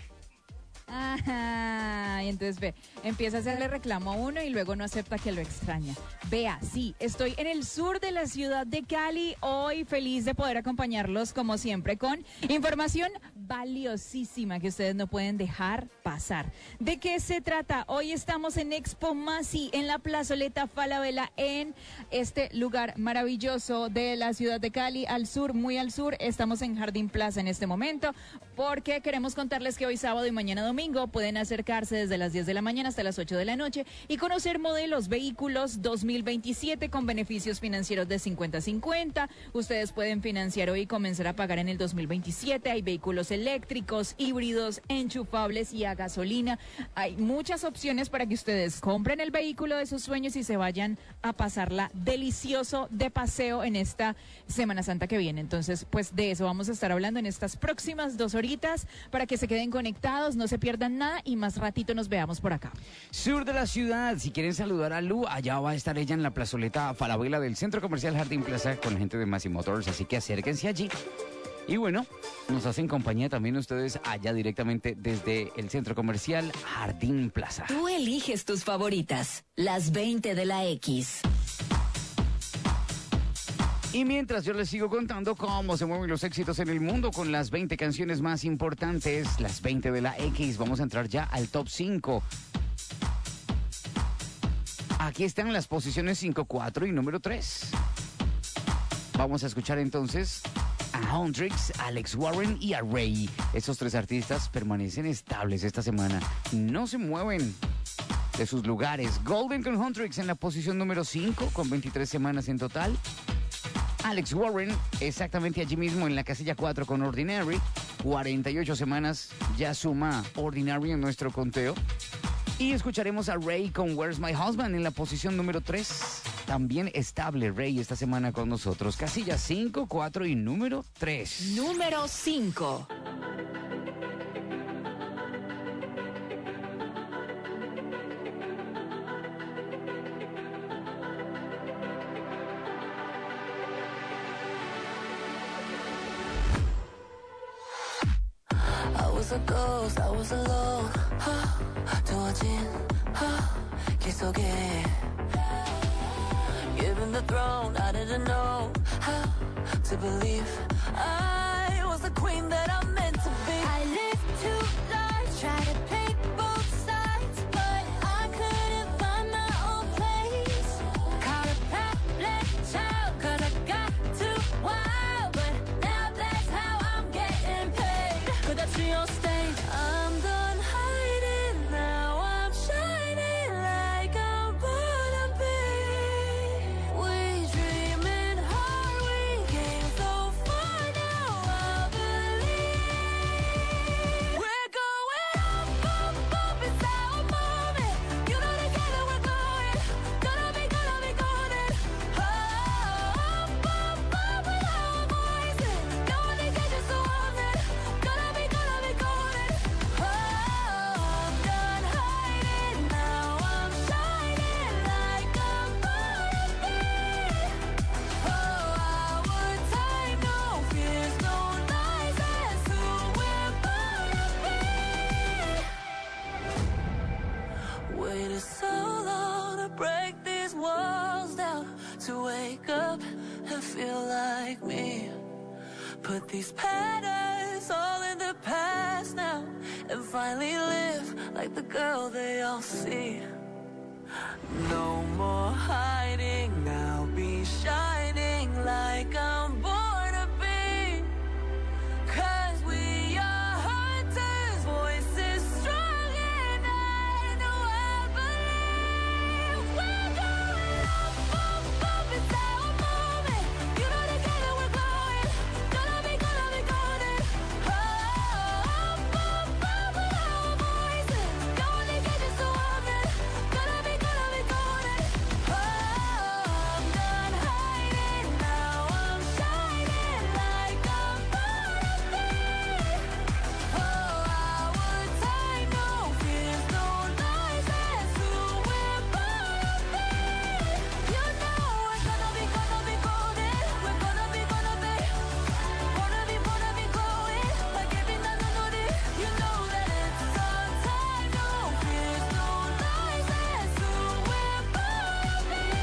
Ajá, y entonces ve, empieza a hacerle reclamo a uno y luego no acepta que lo extraña. Vea, sí, estoy en el sur de la ciudad de Cali, hoy feliz de poder acompañarlos como siempre con información valiosísima que ustedes no pueden dejar pasar. ¿De qué se trata? Hoy estamos en Expo Masi, en la plazoleta Falabella, en este lugar maravilloso de la ciudad de Cali, al sur, muy al sur. Estamos en Jardín Plaza en este momento, porque queremos contarles que hoy sábado y mañana domingo pueden acercarse desde las diez de la mañana hasta las ocho de la noche y conocer modelos, vehículos dos mil veintisiete con beneficios financieros de cincuenta cincuenta. Ustedes pueden financiar hoy y comenzar a pagar en el dos mil veintisiete. Hay vehículos eléctricos, híbridos, enchufables y a gasolina. Hay muchas opciones para que ustedes compren el vehículo de sus sueños y se vayan a pasarla delicioso de paseo en esta Semana Santa que viene. Entonces, pues de eso vamos a estar hablando en estas próximas dos horitas para que se queden conectados, no se pierdan nada y más ratito nos veamos por acá. Sur de la ciudad, si quieren saludar a Lu, allá va a estar ella en la plazoleta Falabella del Centro Comercial Jardín Plaza con gente de Massey Motors, así que acérquense allí. Y bueno, nos hacen compañía también ustedes allá directamente desde el Centro Comercial Jardín Plaza. Tú eliges tus favoritas, las veinte de la X. Y mientras yo les sigo contando cómo se mueven los éxitos en el mundo con las veinte canciones más importantes, las veinte de la X, vamos a entrar ya al top cinco. Aquí están las posiciones cinco, cuatro y número tres. Vamos a escuchar entonces a Hendrix, Alex Warren y a Ray. Estos tres artistas permanecen estables esta semana, no se mueven de sus lugares. Golden con Hendrix en la posición número cinco con veintitrés semanas en total. Alex Warren, exactamente allí mismo en la casilla cuatro con Ordinary. cuarenta y ocho semanas ya suma Ordinary en nuestro conteo. Y escucharemos a Ray con Where's My Husband en la posición número tres. También estable Ray esta semana con nosotros. Casilla cinco, cuatro y número tres. Número cinco. I was a ghost, I was alone. 두어진 길 속에 Given the throne, I didn't know how to believe I was the queen that I'm meant to be. I lived two lives, try to play both sides, but I couldn't find my own place. Caught a path, child, cause I got too wild, but now that's how I'm getting paid. Could that see your stage? I'm done hiding, now I'm shining like I'm born to be. We dreaming hard, we came so far, now I believe we're going up, Put these patterns all in the past now and finally live like the girl they all see. No more hiding, I'll be shining like I'm born to be. Cause we are hunters, voices strong and I know I believe. We're going up, up, up, it's our moment. You know together we're glowing. Gonna be, gonna be golden. Oh, up, up, up with our voices. Gonna get you so often. Gonna be, gonna be golden. Oh, I'm done hiding, now I'm shining like I'm born to be. Oh, our time, no fears, no lies, that's who we're born to be. You know we're gonna be, gonna be golden. We're gonna be, gonna be, gonna be, gonna be glowing like every night I know this. You know that it's our time, no fears, no lies, that's who we're born to be.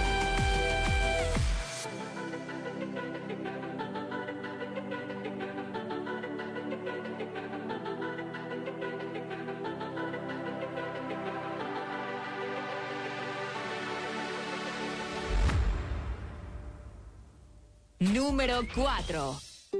Número cuatro.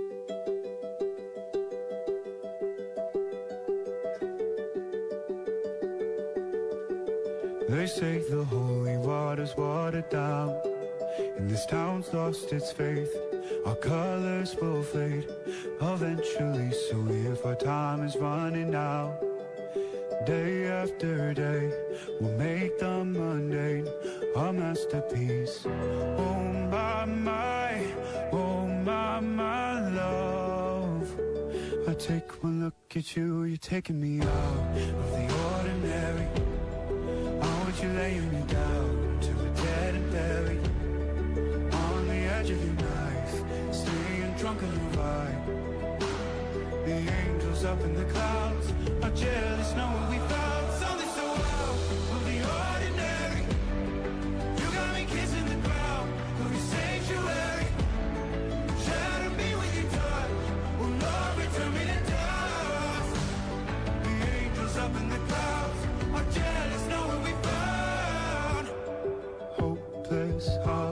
They say the holy water's watered down, and this town's lost its faith. Our colors will fade eventually, so if our time is running out, day after day, we'll make the mundane our masterpiece. Oh my, my, oh my, my love. I take one look at you, you're taking me out of the ordinary. Oh, would you laying me down to a dead and buried on the edge of your knife, staying drunk on your vibe. The angels up in the clouds are jealous knowing we found something so out of the ordinary. You got me kissing the ground of your sanctuary. Shatter me with your touch, oh Lord, return me to dust. The angels up in the clouds are jealous knowing we found hopeless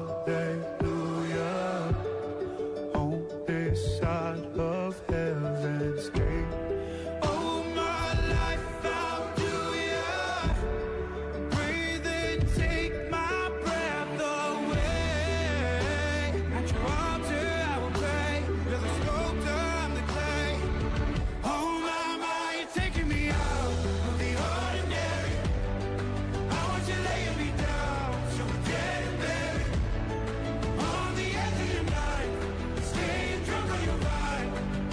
hallelujah on this side of heaven's gate. Oh my life, I'll do ya. Breathe in, take my breath away. At your altar I will pray. You're the sculptor, I'm the clay. Oh my, my, you're taking me out of the ordinary. I want you laying me down, so we're dead and buried on the edge of your night, staying drunk on your vibe.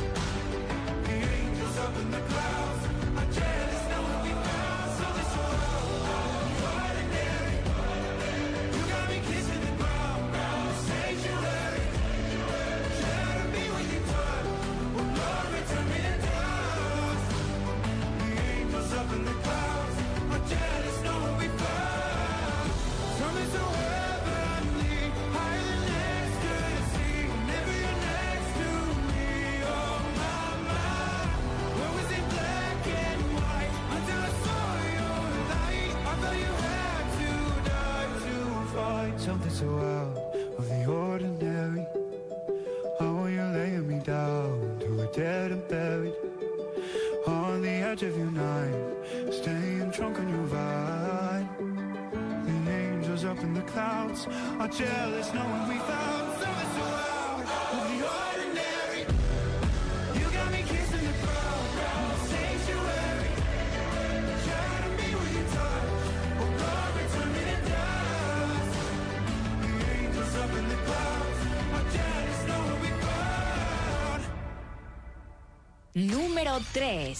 The angels up in the clouds are jealous knowing we found something so out of the ordinary. You got me kissing the ground, the sanctuary. Shatter me with your touch, oh Lord, return me to dust. The angels up in the clouds are jealous knowing we found something so heavenly, higher than ecstasy. Whenever you're next to me, oh my, my. What was it black and white until I saw your light? I thought you had to die to find something so out of the ordinary. Oh, you're laying me down to a dead and buried on the edge of your night, staying drunk on your vine. The angels up in the clouds are jealous knowing we found something so out of the ordinary. You got me kissing the ground, the sanctuary. Shatter me with your touch, oh Lord, return me to dust. The angels up in the clouds are jealous knowing we found. Número tres.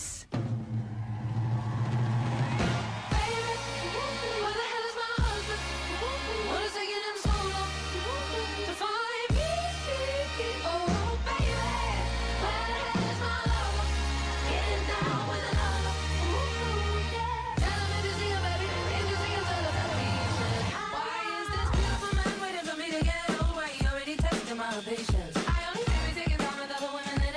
Where the hell is my husband? What is taking him so long to find me? Oh, baby, where the hell is my lover? Getting down with another. Tell him if you see him, baby, if you see him, tell him that he should. Why is this beautiful man waiting for me to get over? He already tested my patience. I only say we taking down with other women.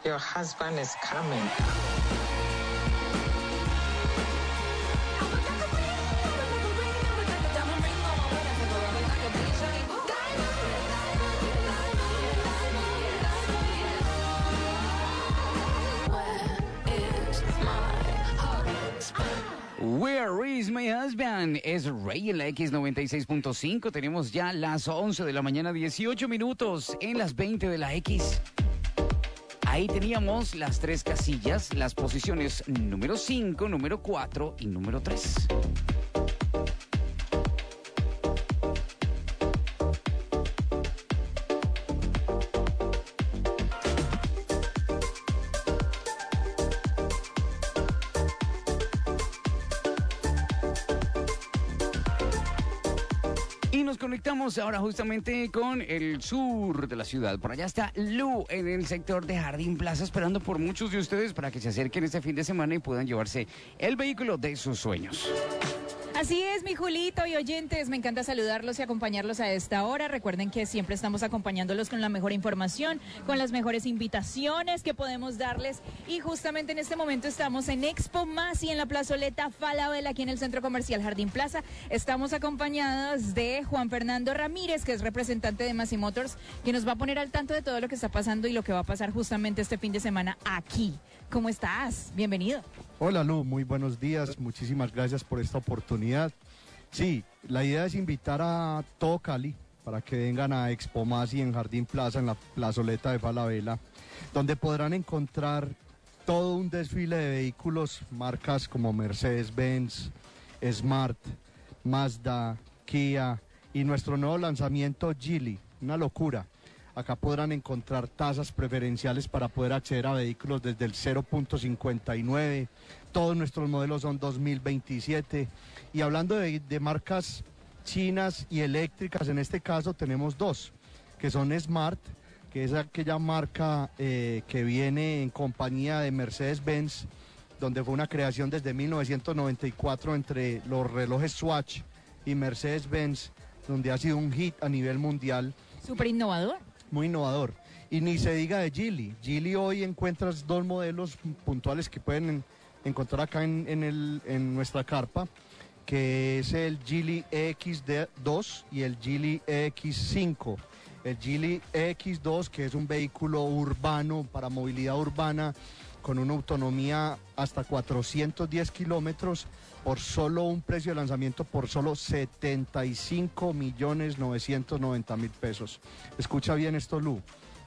Your husband is coming. Where is my husband? Es Rey en la X noventa y seis punto cinco. Tenemos ya las once de la mañana, dieciocho minutos en las veinte de la X. Ahí teníamos las tres casillas, las posiciones número cinco, número cuatro y número tres. Y nos conectamos ahora justamente con el sur de la ciudad. Por allá está Lu en el sector de Jardín Plaza, esperando por muchos de ustedes para que se acerquen este fin de semana y puedan llevarse el vehículo de sus sueños. Así es, mi Julito y oyentes, me encanta saludarlos y acompañarlos a esta hora. Recuerden que siempre estamos acompañándolos con la mejor información, con las mejores invitaciones que podemos darles. Y justamente en este momento estamos en Expo Más y en la plazoleta Falabella, aquí en el Centro Comercial Jardín Plaza. Estamos acompañados de Juan Fernando Ramírez, que es representante de Massy Motors, que nos va a poner al tanto de todo lo que está pasando y lo que va a pasar justamente este fin de semana aquí. ¿Cómo estás? Bienvenido. Hola Lu, muy buenos días, muchísimas gracias por esta oportunidad. Sí, la idea es invitar a todo Cali para que vengan a Expo Más y en Jardín Plaza, en la plazoleta de Falabella, donde podrán encontrar todo un desfile de vehículos, marcas como Mercedes-Benz, Smart, Mazda, Kia y nuestro nuevo lanzamiento Geely, una locura. Acá podrán encontrar tasas preferenciales para poder acceder a vehículos desde el cero punto cincuenta y nueve. Todos nuestros modelos son dos mil veintisiete. Y hablando de, de marcas chinas y eléctricas, en este caso tenemos dos, que son Smart, que es aquella marca eh, que viene en compañía de Mercedes-Benz, donde fue una creación desde mil novecientos noventa y cuatro entre los relojes Swatch y Mercedes-Benz, donde ha sido un hit a nivel mundial. Súper innovador. Muy innovador. Y ni se diga de Geely. Geely hoy encuentras dos modelos puntuales que pueden en, encontrar acá en, en, el, en nuestra carpa, que es el Geely E X dos y el Geely E X cinco. El Geely E X dos, que es un vehículo urbano para movilidad urbana con una autonomía hasta cuatrocientos diez kilómetros, por solo un precio de lanzamiento por solo setenta y cinco millones novecientos noventa mil pesos. Escucha bien esto, Lu.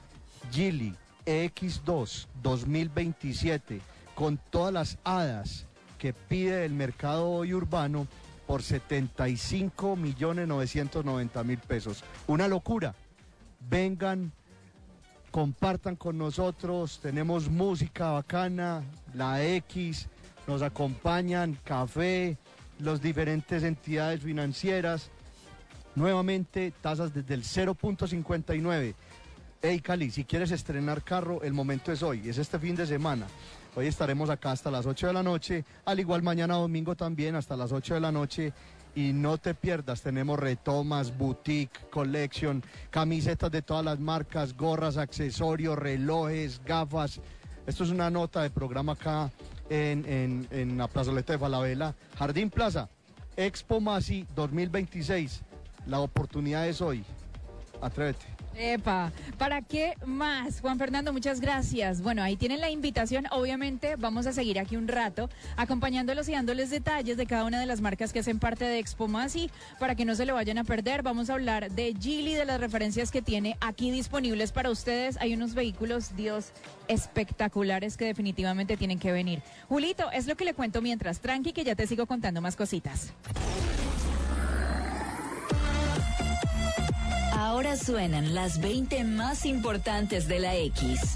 Geely E X dos dos mil veintisiete con todas las hadas que pide el mercado hoy urbano por setenta y cinco millones novecientos noventa mil pesos. Una locura. Vengan, compartan con nosotros, tenemos música bacana, la X, nos acompañan, café, las diferentes entidades financieras. Nuevamente, tasas desde el cero punto cincuenta y nueve. Hey Cali, si quieres estrenar carro, el momento es hoy, es este fin de semana. Hoy estaremos acá hasta las ocho de la noche, al igual mañana domingo también hasta las ocho de la noche. Y no te pierdas, tenemos retomas, boutique, collection, camisetas de todas las marcas, gorras, accesorios, relojes, gafas. Esto es una nota de programa acá en, en, en la plazoleta de Falabella. Jardín Plaza, Expo Massy dos mil veintiséis. La oportunidad es hoy. Atrévete. Epa, ¿para qué más? Juan Fernando, muchas gracias. Bueno, ahí tienen la invitación. Obviamente vamos a seguir aquí un rato acompañándolos y dándoles detalles de cada una de las marcas que hacen parte de Expo Massy para que no se lo vayan a perder. Vamos a hablar de Geely, de las referencias que tiene aquí disponibles para ustedes. Hay unos vehículos, Dios, espectaculares que definitivamente tienen que venir. Julito, es lo que le cuento mientras. Tranqui, que ya te sigo contando más cositas. Ahora suenan las veinte más importantes de la X.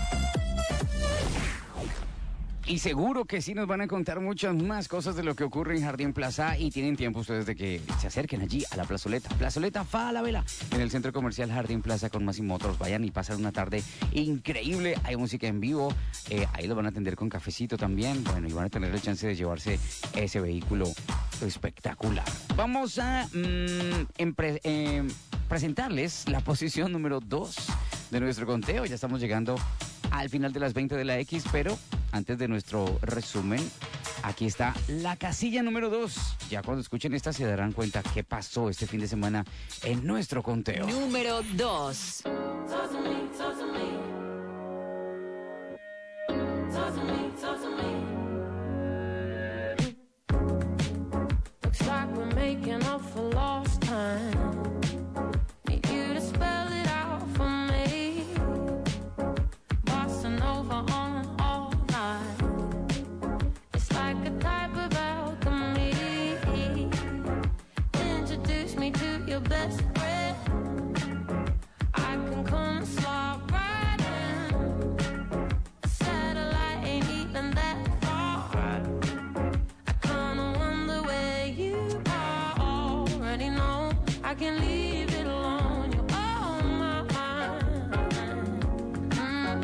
Y seguro que sí nos van a contar muchas más cosas de lo que ocurre en Jardín Plaza y tienen tiempo ustedes de que se acerquen allí a la plazoleta. Plazoleta Falabella, en el Centro Comercial Jardín Plaza con Massy Motors. Vayan y pasan una tarde increíble. Hay música en vivo, eh, ahí lo van a atender con cafecito también. Bueno, y van a tener la chance de llevarse ese vehículo espectacular. Vamos a mm, empre- eh, presentarles la posición número dos de nuestro conteo. Ya estamos llegando al final de las veinte de la X, pero antes de nuestro resumen, aquí está la casilla número dos. Ya cuando escuchen esta se darán cuenta qué pasó este fin de semana en nuestro conteo. Número dos. Talk to me, talk to me. Talk to me, talk to me. Looks like we're making up for lost time. Need you to spell it out for me. Bossing over on all night. It's like a type of alchemy. Introduce me to your best friend. I can come and slide right in. A satellite ain't even that far. I kinda wonder where you are. Already know I can leave it alone. You're on my mind. Mm.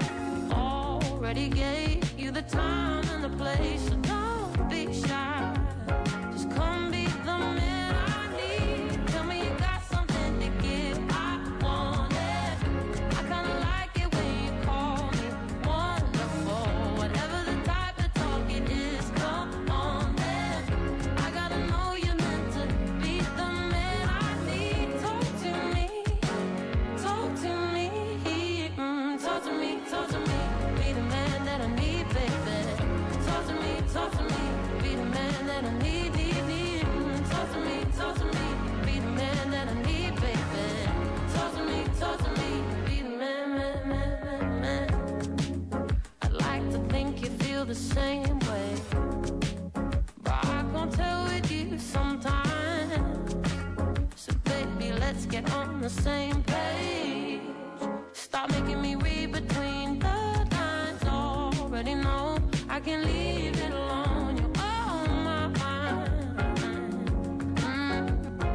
Already gave you the time and the place, so don't be shy. Just come be the man I need. Tell me you got something to give. I want it. I kinda like it when you call me wonderful. Whatever the type of talk it is, come on then. I gotta know you're meant to be the man I need. Talk to me, talk to me, mm, talk to me, talk to me. Be the man that I need, baby. Talk to me, talk to me. Be the man that I need, need, need. Mm, talk to me, talk to me. Be the man that I need, baby. Talk to me, talk to me. Be the man, man, man, man, man. I'd like to think you feel the same way, but I can't tell with you sometimes. So baby, let's get on the same page. Stop making me read between the lines. Already know I can leave it alone. You're on my mind. Mm.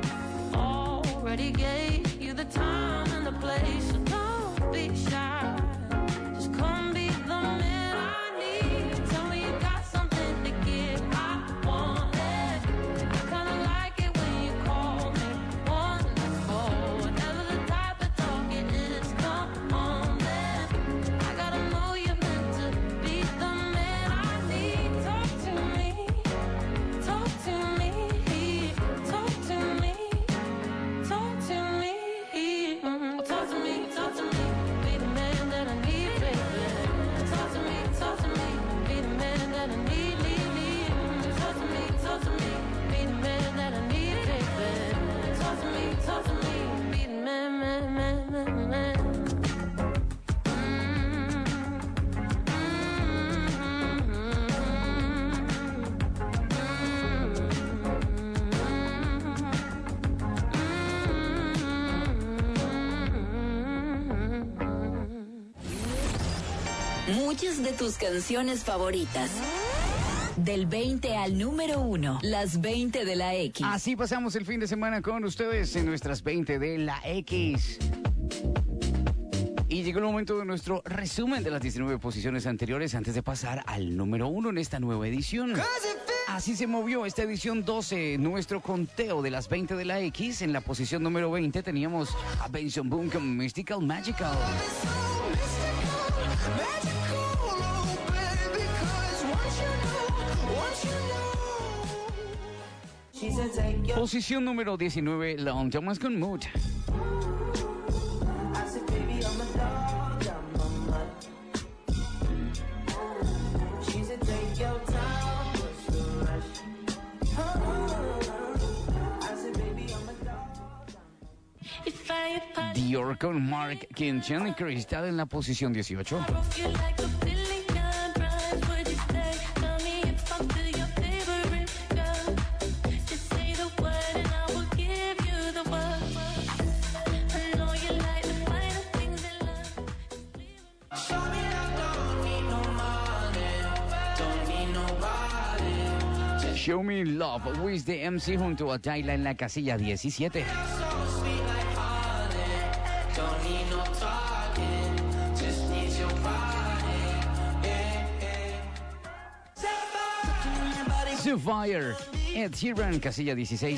Already gave you the time and the place, so don't be shy. Just come be the man I need. Tell me you got something to give. I want it. I kinda like it when you call me wonderful. Whatever the type of talk it is, come on then. I gotta know you're meant to be the man I need. Talk to me, talk to me, talk to me, talk to me, mm, talk to me, talk to me. Be the man that I need, baby. Talk to me, talk to me. Be the man that I need, need, need. Mm, talk to me, talk to me. Be the man that I need, baby. Talk to me, talk to me. Be the man, man, man, man, man. Muchas de tus canciones favoritas. Del veinte al número uno. Las veinte de la X. Así pasamos el fin de semana con ustedes en nuestras veinte de la X. Y llegó el momento de nuestro resumen de las diecinueve posiciones anteriores antes de pasar al número uno en esta nueva edición. Así se movió esta edición doce, nuestro conteo de las veinte de la X. En la posición número veinte teníamos a Benson Boone con Mystical Magical. Posición número diecinueve, Long Thomas con Mood. Dior con Mark Kinchen y Crystal en la posición dieciocho. Show Me Love, Wiz the M C junto a Tyla en la casilla diecisiete. Fire, Ed Sheeran, casilla dieciséis.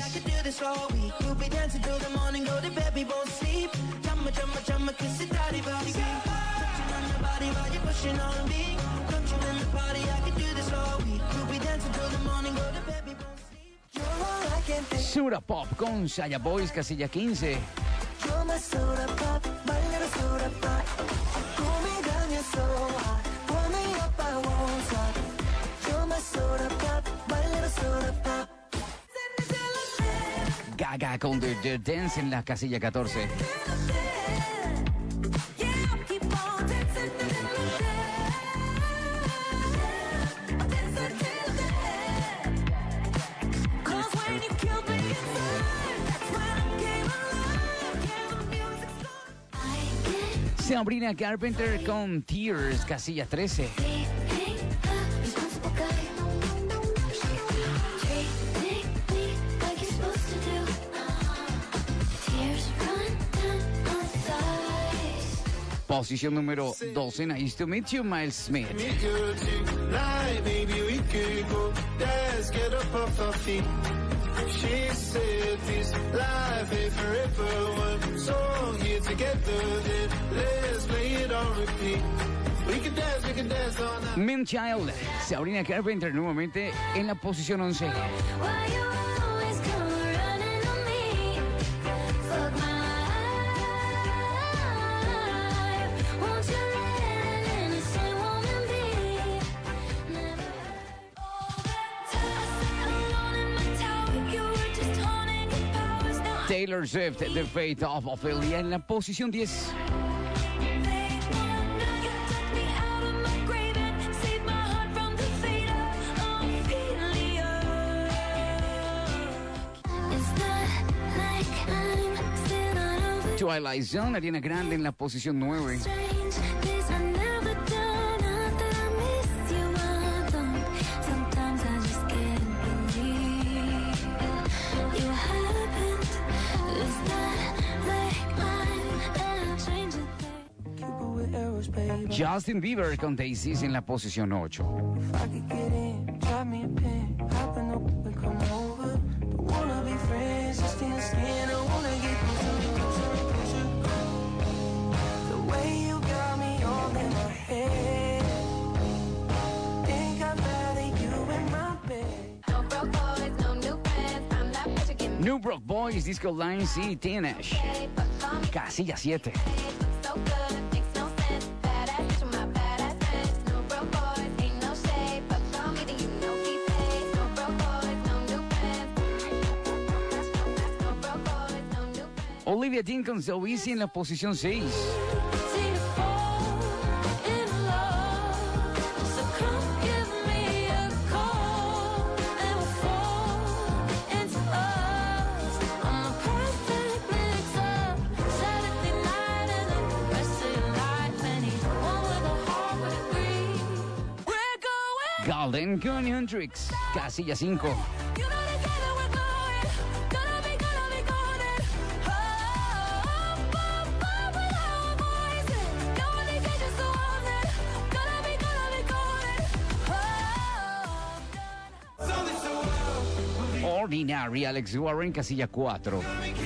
Soda Pop con Saya Boys, casilla quince. You're my soda pop, my little soda pop. Pull me down, you're so hot. Pull me up, I won't stop. You're my soda pop, my little soda pop. Gaga con The, The Dance en la casilla catorce. Sabrina Carpenter con Tears, casilla trece. Posición número doce, Nice to Meet You, Miles Smith. We could tonight, maybe we could go dance, get up off our feet. She said this life ain't forever, one song here together, then let's play it on repeat. We can dance, we can dance all night. Man Child, Sabrina Carpenter nuevamente en la posición once. Taylor Swift, The Fate of Ophelia en la posición diez. Twilight Zone, Ariana Grande en la posición nueve. Justin Bieber con Daisies en la posición ocho. New Broke Boys, Disco Lines y Teenage. Casilla siete. Olivia Dean con So Easy en la posición seis. Golden con Hendrix, casilla cinco. Ordinary, Alex Warren, casilla cuatro.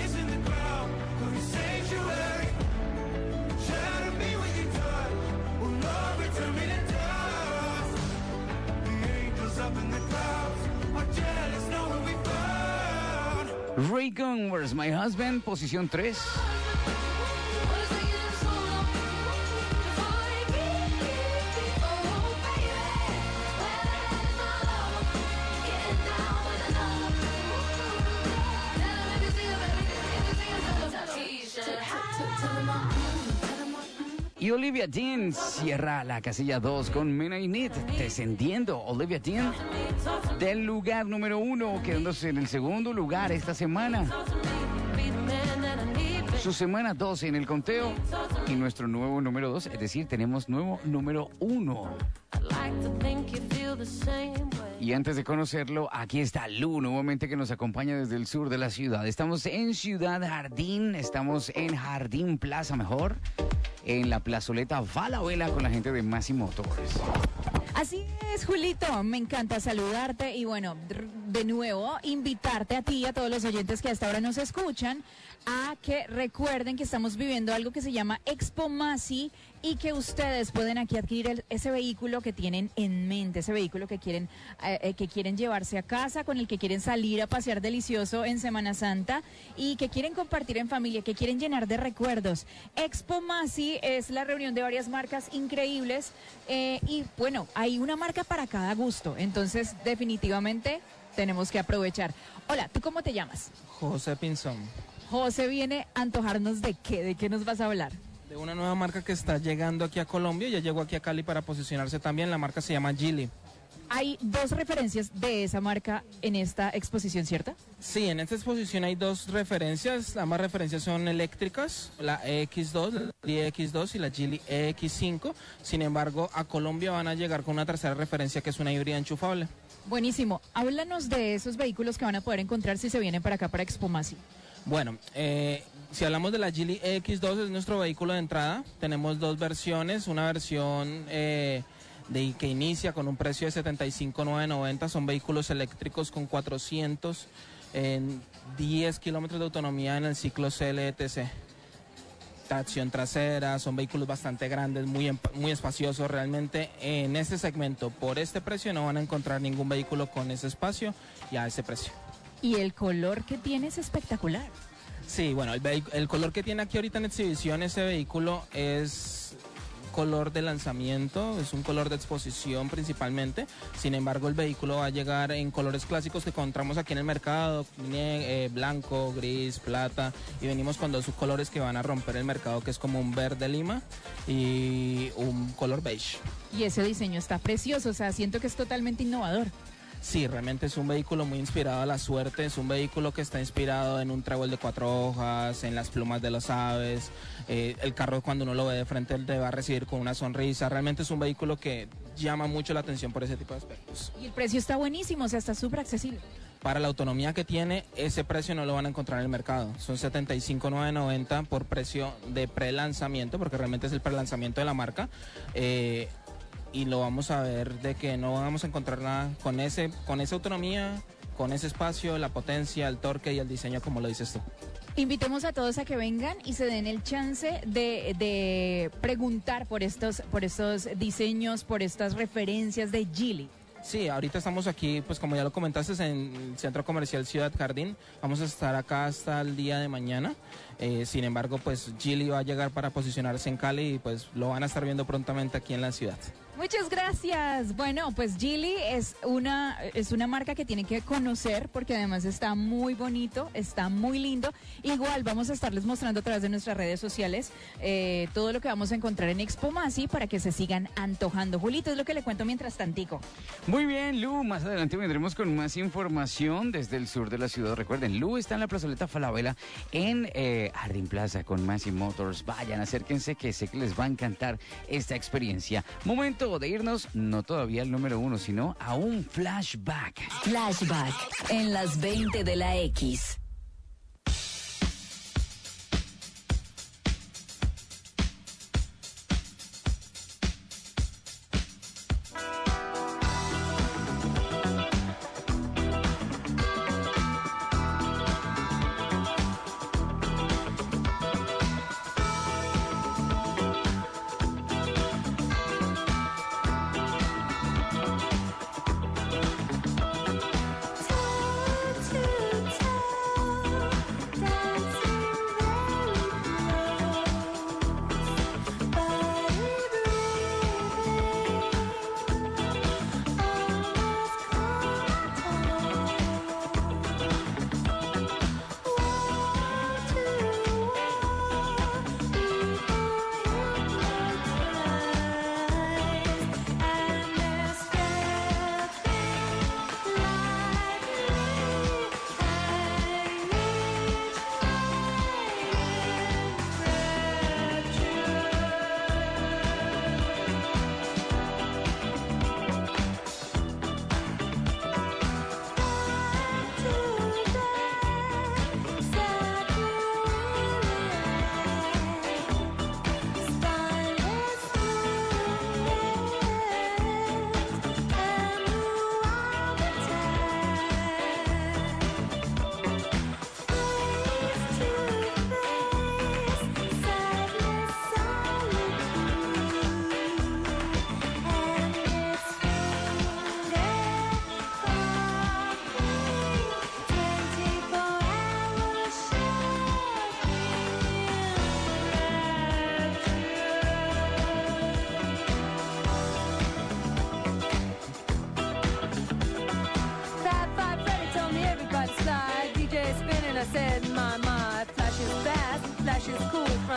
Ray Gunn, Where's My Husband, posición tres. Y Olivia Dean cierra la casilla dos con Men I Need, descendiendo Olivia Dean del lugar número uno, quedándose en el segundo lugar esta semana. Su semana doce en el conteo y nuestro nuevo número dos, es decir, tenemos nuevo número uno. Y antes de conocerlo, aquí está Lu, nuevamente que nos acompaña desde el sur de la ciudad. Estamos en Ciudad Jardín, estamos en Jardín Plaza Mejor, en la plazoleta Falabella con la gente de Massimo Motors. Así es, Julito, me encanta saludarte y bueno, de nuevo invitarte a ti y a todos los oyentes que hasta ahora nos escuchan a que recuerden que estamos viviendo algo que se llama Expo Masi y que ustedes pueden aquí adquirir el- ese vehículo que tienen en mente, ese vehículo que quieren eh, eh, que quieren llevarse a casa, con el que quieren salir a pasear delicioso en Semana Santa y que quieren compartir en familia, que quieren llenar de recuerdos. Expo Masi es la reunión de varias marcas increíbles eh, y bueno, hay una marca para cada gusto, entonces definitivamente tenemos que aprovechar. Hola, ¿tú cómo te llamas? José Pinzón, José viene a antojarnos de qué, de qué nos vas a hablar. de una nueva marca que está llegando aquí a Colombia, ya llegó aquí a Cali para posicionarse también, la marca se llama Geely. Hay dos referencias de esa marca en esta exposición, ¿cierto? Sí, en esta exposición hay dos referencias, ambas referencias son eléctricas, la E X dos, la Geely E X dos y la Geely E X cinco, sin embargo a Colombia van a llegar con una tercera referencia que es una híbrida enchufable. Buenísimo. Háblanos de esos vehículos que van a poder encontrar si se vienen para acá para Expo Masi. Bueno, eh, si hablamos de la Geely E X dos, es nuestro vehículo de entrada. Tenemos dos versiones, una versión eh, de, que inicia con un precio de setenta y cinco mil novecientos noventa. Son vehículos eléctricos con cuatrocientos diez kilómetros de autonomía en el ciclo C L T C. Tracción trasera, son vehículos bastante grandes, muy, emp- muy espaciosos. Realmente en este segmento, por este precio, no van a encontrar ningún vehículo con ese espacio y a ese precio. Y el color que tiene es espectacular. Sí, bueno, el, vehi- el color que tiene aquí ahorita en exhibición ese vehículo es color de lanzamiento, es un color de exposición principalmente. Sin embargo, el vehículo va a llegar en colores clásicos que encontramos aquí en el mercado, ne- eh, blanco, gris, plata, y venimos con dos colores que van a romper el mercado, que es como un verde lima y un color beige. Y ese diseño está precioso, o sea, siento que es totalmente innovador. Sí, realmente es un vehículo muy inspirado a la suerte, es un vehículo que está inspirado en un trébol de cuatro hojas, en las plumas de las aves. Eh, el carro, cuando uno lo ve de frente, te va a recibir con una sonrisa. Realmente es un vehículo que llama mucho la atención por ese tipo de aspectos. Y el precio está buenísimo, o sea, está súper accesible. Para la autonomía que tiene, ese precio no lo van a encontrar en el mercado. Son setenta y cinco mil novecientos noventa por precio de prelanzamiento, porque realmente es el prelanzamiento de la marca. Eh, y lo vamos a ver de que no vamos a encontrar nada con ese con esa autonomía, con ese espacio, la potencia, el torque y el diseño, como lo dices tú. Invitemos a todos a que vengan y se den el chance de, de preguntar por estos, por estos diseños, por estas referencias de Geely. Sí, ahorita estamos aquí, pues como ya lo comentaste, en el Centro Comercial Ciudad Jardín. Vamos a estar acá hasta el día de mañana. Eh, sin embargo, pues Geely va a llegar para posicionarse en Cali y pues lo van a estar viendo prontamente aquí en la ciudad. Muchas gracias. Bueno, pues Geely es una, es una marca que tienen que conocer porque además está muy bonito, está muy lindo. Igual vamos a estarles mostrando a través de nuestras redes sociales eh, todo lo que vamos a encontrar en Expo Masi para que se sigan antojando. Julito, es lo que le cuento mientras tantico. Muy bien, Lu, más adelante vendremos con más información desde el sur de la ciudad. Recuerden, Lu está en la plazoleta Falabella en eh, Jardín Plaza con Masi Motors. Vayan, acérquense que sé que les va a encantar esta experiencia. Momento de irnos, no todavía al número uno, sino a un flashback. Flashback en las veinte de la X. To tell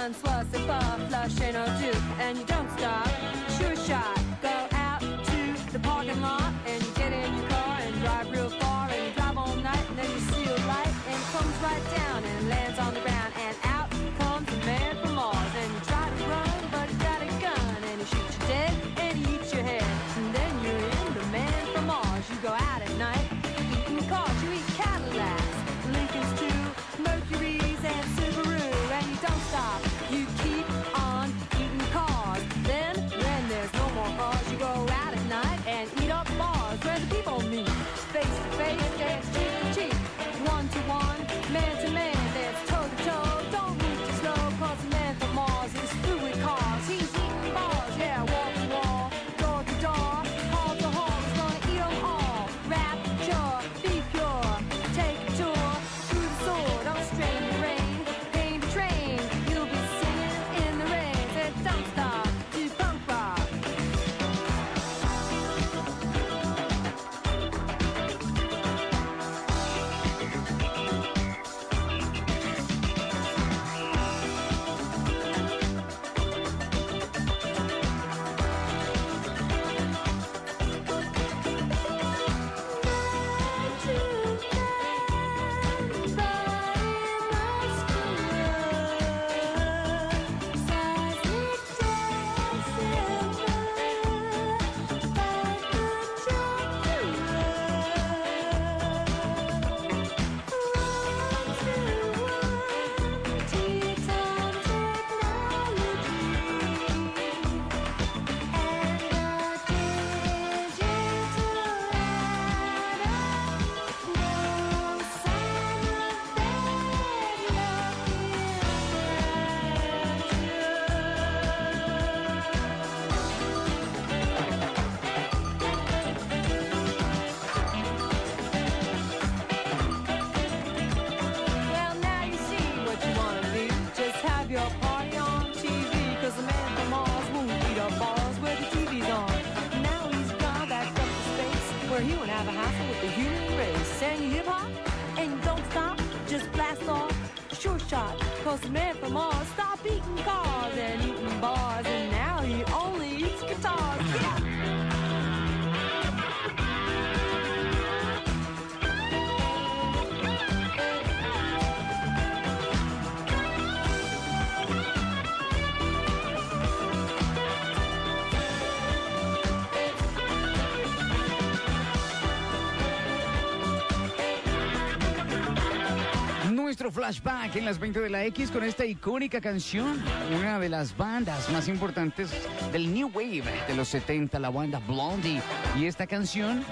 run, swass and puff, flush and a juke, and you don't stop. Sure shot, go out to the parking lot, and you get in your car and drive real far, and you drive all night, and then you see a light, and it comes right down and lands on the ground, and out comes a man from Mars, and you try to run, but he got a gun, and he shoots you dead, and he eats your head, and then you're in the man from Mars. You go out at night, eating cars, you eat Cadillacs, Lincolns too, Mercuries and Subaru, and you don't stop. You keep on eating cars. Then, when there's no more cars, you go out at night and eat up bars where the people meet. Face to face, dance cheek to cheek. One to one, man to man, dance toe to toe. Don't move too slow, cause the man from Mars is through with cars. He's eating bars, yeah, wall to wall, door to door, hall to hall. He's gonna eat them all. Rapture, be pure, take a tour through the sword. Don't strain the rain, pain the train. You'll be singing in the rain. Said don't stop, do punk rock. Well, now you see what you wanna be. Just have your party on T V. Cause the man from Mars won't eat up bars where the T V's on. Now he's gone back up to space where he won't have a hassle with the human race. And you hip hop and you don't stop, just blast off. Sure shot, cause the man from Mars stopped eating cars and eating bars. And now he only eats guitars. Yeah! Nuestro flashback en las veinte de la X con esta icónica canción, una de las bandas más importantes del New Wave de los setenta, la banda Blondie. Y esta canción,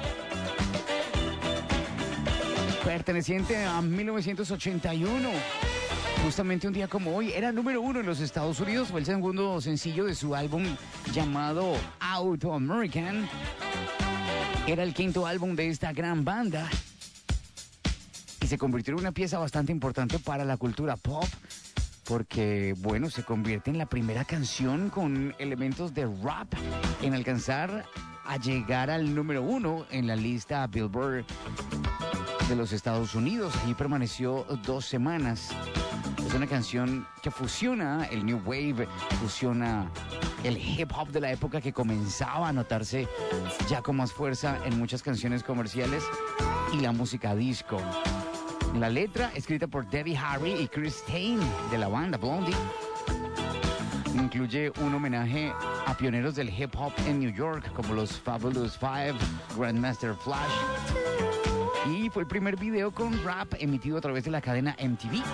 perteneciente a mil novecientos ochenta y uno, justamente un día como hoy, era número uno en los Estados Unidos. Fue el segundo sencillo de su álbum llamado Auto American. Era el quinto álbum de esta gran banda y se convirtió en una pieza bastante importante para la cultura pop, porque, bueno, se convierte en la primera canción con elementos de rap en alcanzar a llegar al número uno en la lista Billboard de los Estados Unidos. Y permaneció dos semanas. Es una canción que fusiona el New Wave, fusiona el hip hop de la época que comenzaba a notarse ya con más fuerza en muchas canciones comerciales, y la música disco. La letra, escrita por Debbie Harry y Chris Stein de la banda Blondie, incluye un homenaje a pioneros del hip hop en New York como los Fabulous Five, Grandmaster Flash, y fue el primer video con rap emitido a través de la cadena M T V.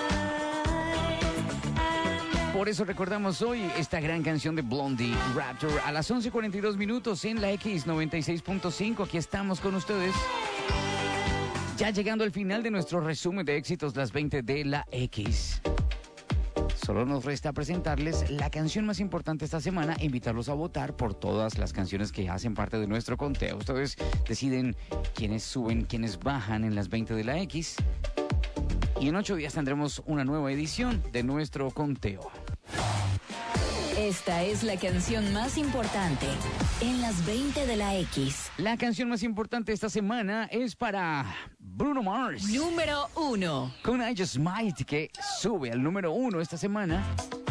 Por eso recordamos hoy esta gran canción de Blondie, Rapture, a las once cuarenta y dos minutos en la X noventa y seis punto cinco. Aquí estamos con ustedes, ya llegando al final de nuestro resumen de éxitos, las veinte de la X. Solo nos resta presentarles la canción más importante esta semana e invitarlos a votar por todas las canciones que hacen parte de nuestro conteo. Ustedes deciden quiénes suben, quiénes bajan en las veinte de la X. Y en ocho días tendremos una nueva edición de nuestro conteo. Esta es la canción más importante en las veinte de la X. La canción más importante esta semana es para Bruno Mars. Número uno. Con I Just Might, que sube al número uno esta semana.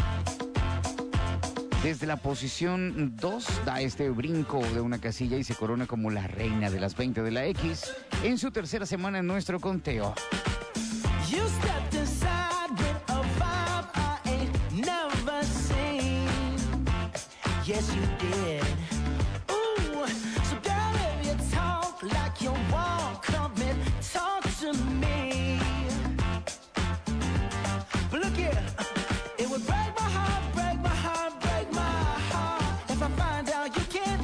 Desde la posición dos da este brinco de una casilla y se corona como la reina de las veinte de la X en su tercera semana en nuestro conteo. You stepped inside with a vibe I ain't never seen. Yes, you did. Ooh, so girl, if you talk like you walk, come and talk to me. But look here, it would break my heart, break my heart, break my heart if I find out you can't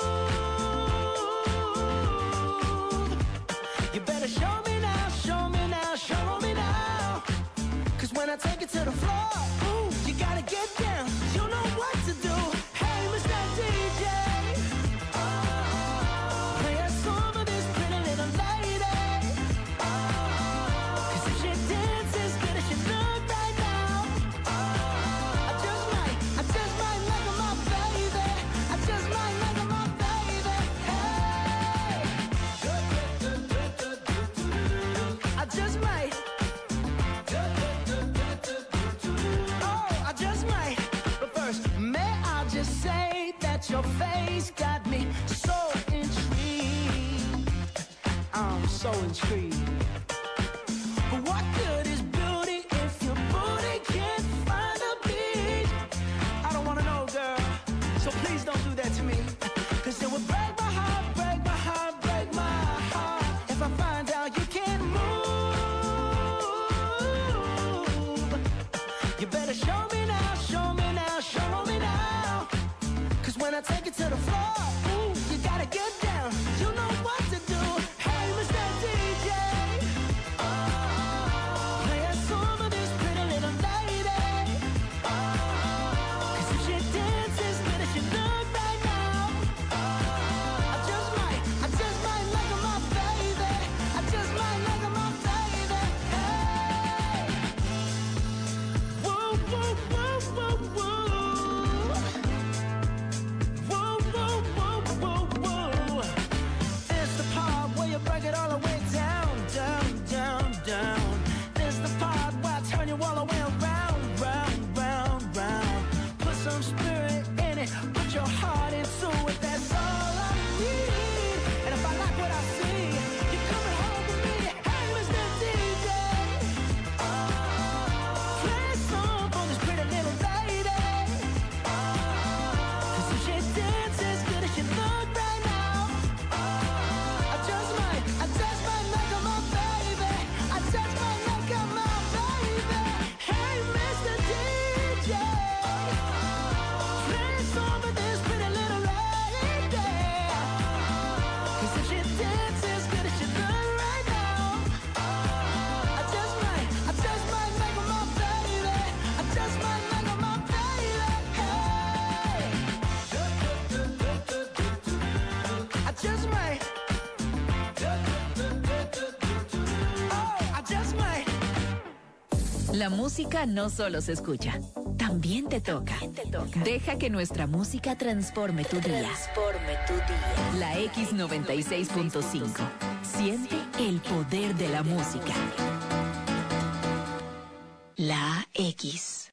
move. You better show me now, show me now, show me now. Cause when I take it to the floor, ooh, you gotta get down. You know what to do. Hey, Mister D J, oh, play a song for this pretty little lady. Oh, cause if she dances good as she look right now, oh, I just might, I just might make her my baby. I just might make her my baby. Hey, I just might. Oh, I just might. But first, may I just say that your face got me so intrigued. I'm so intrigued. But what good is beauty if your booty can't find a beat? I don't wanna know, girl. So please don't do that to me. Cause it would break my heart, break my heart, break my heart if I find out you can't move. You better show me now, show me now, show me now. Cause when I take it to the floor, ooh, you gotta get down. You know what to do. Hey, Mister D J, oh, play a song for this pretty little lady. Oh, cause if she dances good as she look right now, oh, I just might, I just might make her my baby. I just might make her my baby. Hey, woo, woo, woo, woo, woo. Woo, woo, woo, woo, woo. This the part where you break it all the way down, down, down, down. This the part where I turn you all the way around, round, round, round. Put some spirit in it, put your heart into it. That's all I need. And if I like what I see, you're coming home with me. Hey, Mister D J, oh, play a song for this pretty little lady. Oh, cause if she dances good as she look right now, oh, I just might, I just might make her my baby. I just might make her my baby. Hey, Mister D J, play a song for this pretty little lady. Cause if she dances good as she look right now, I just might, I just might make her my baby. I just might make her my baby. Hey, I just might. Oh, I just might. La música no solo se escucha, también te toca. Deja que nuestra música transforme tu día. Transforme tu día. La X noventa y seis punto cinco. Siente el poder de la música. La X.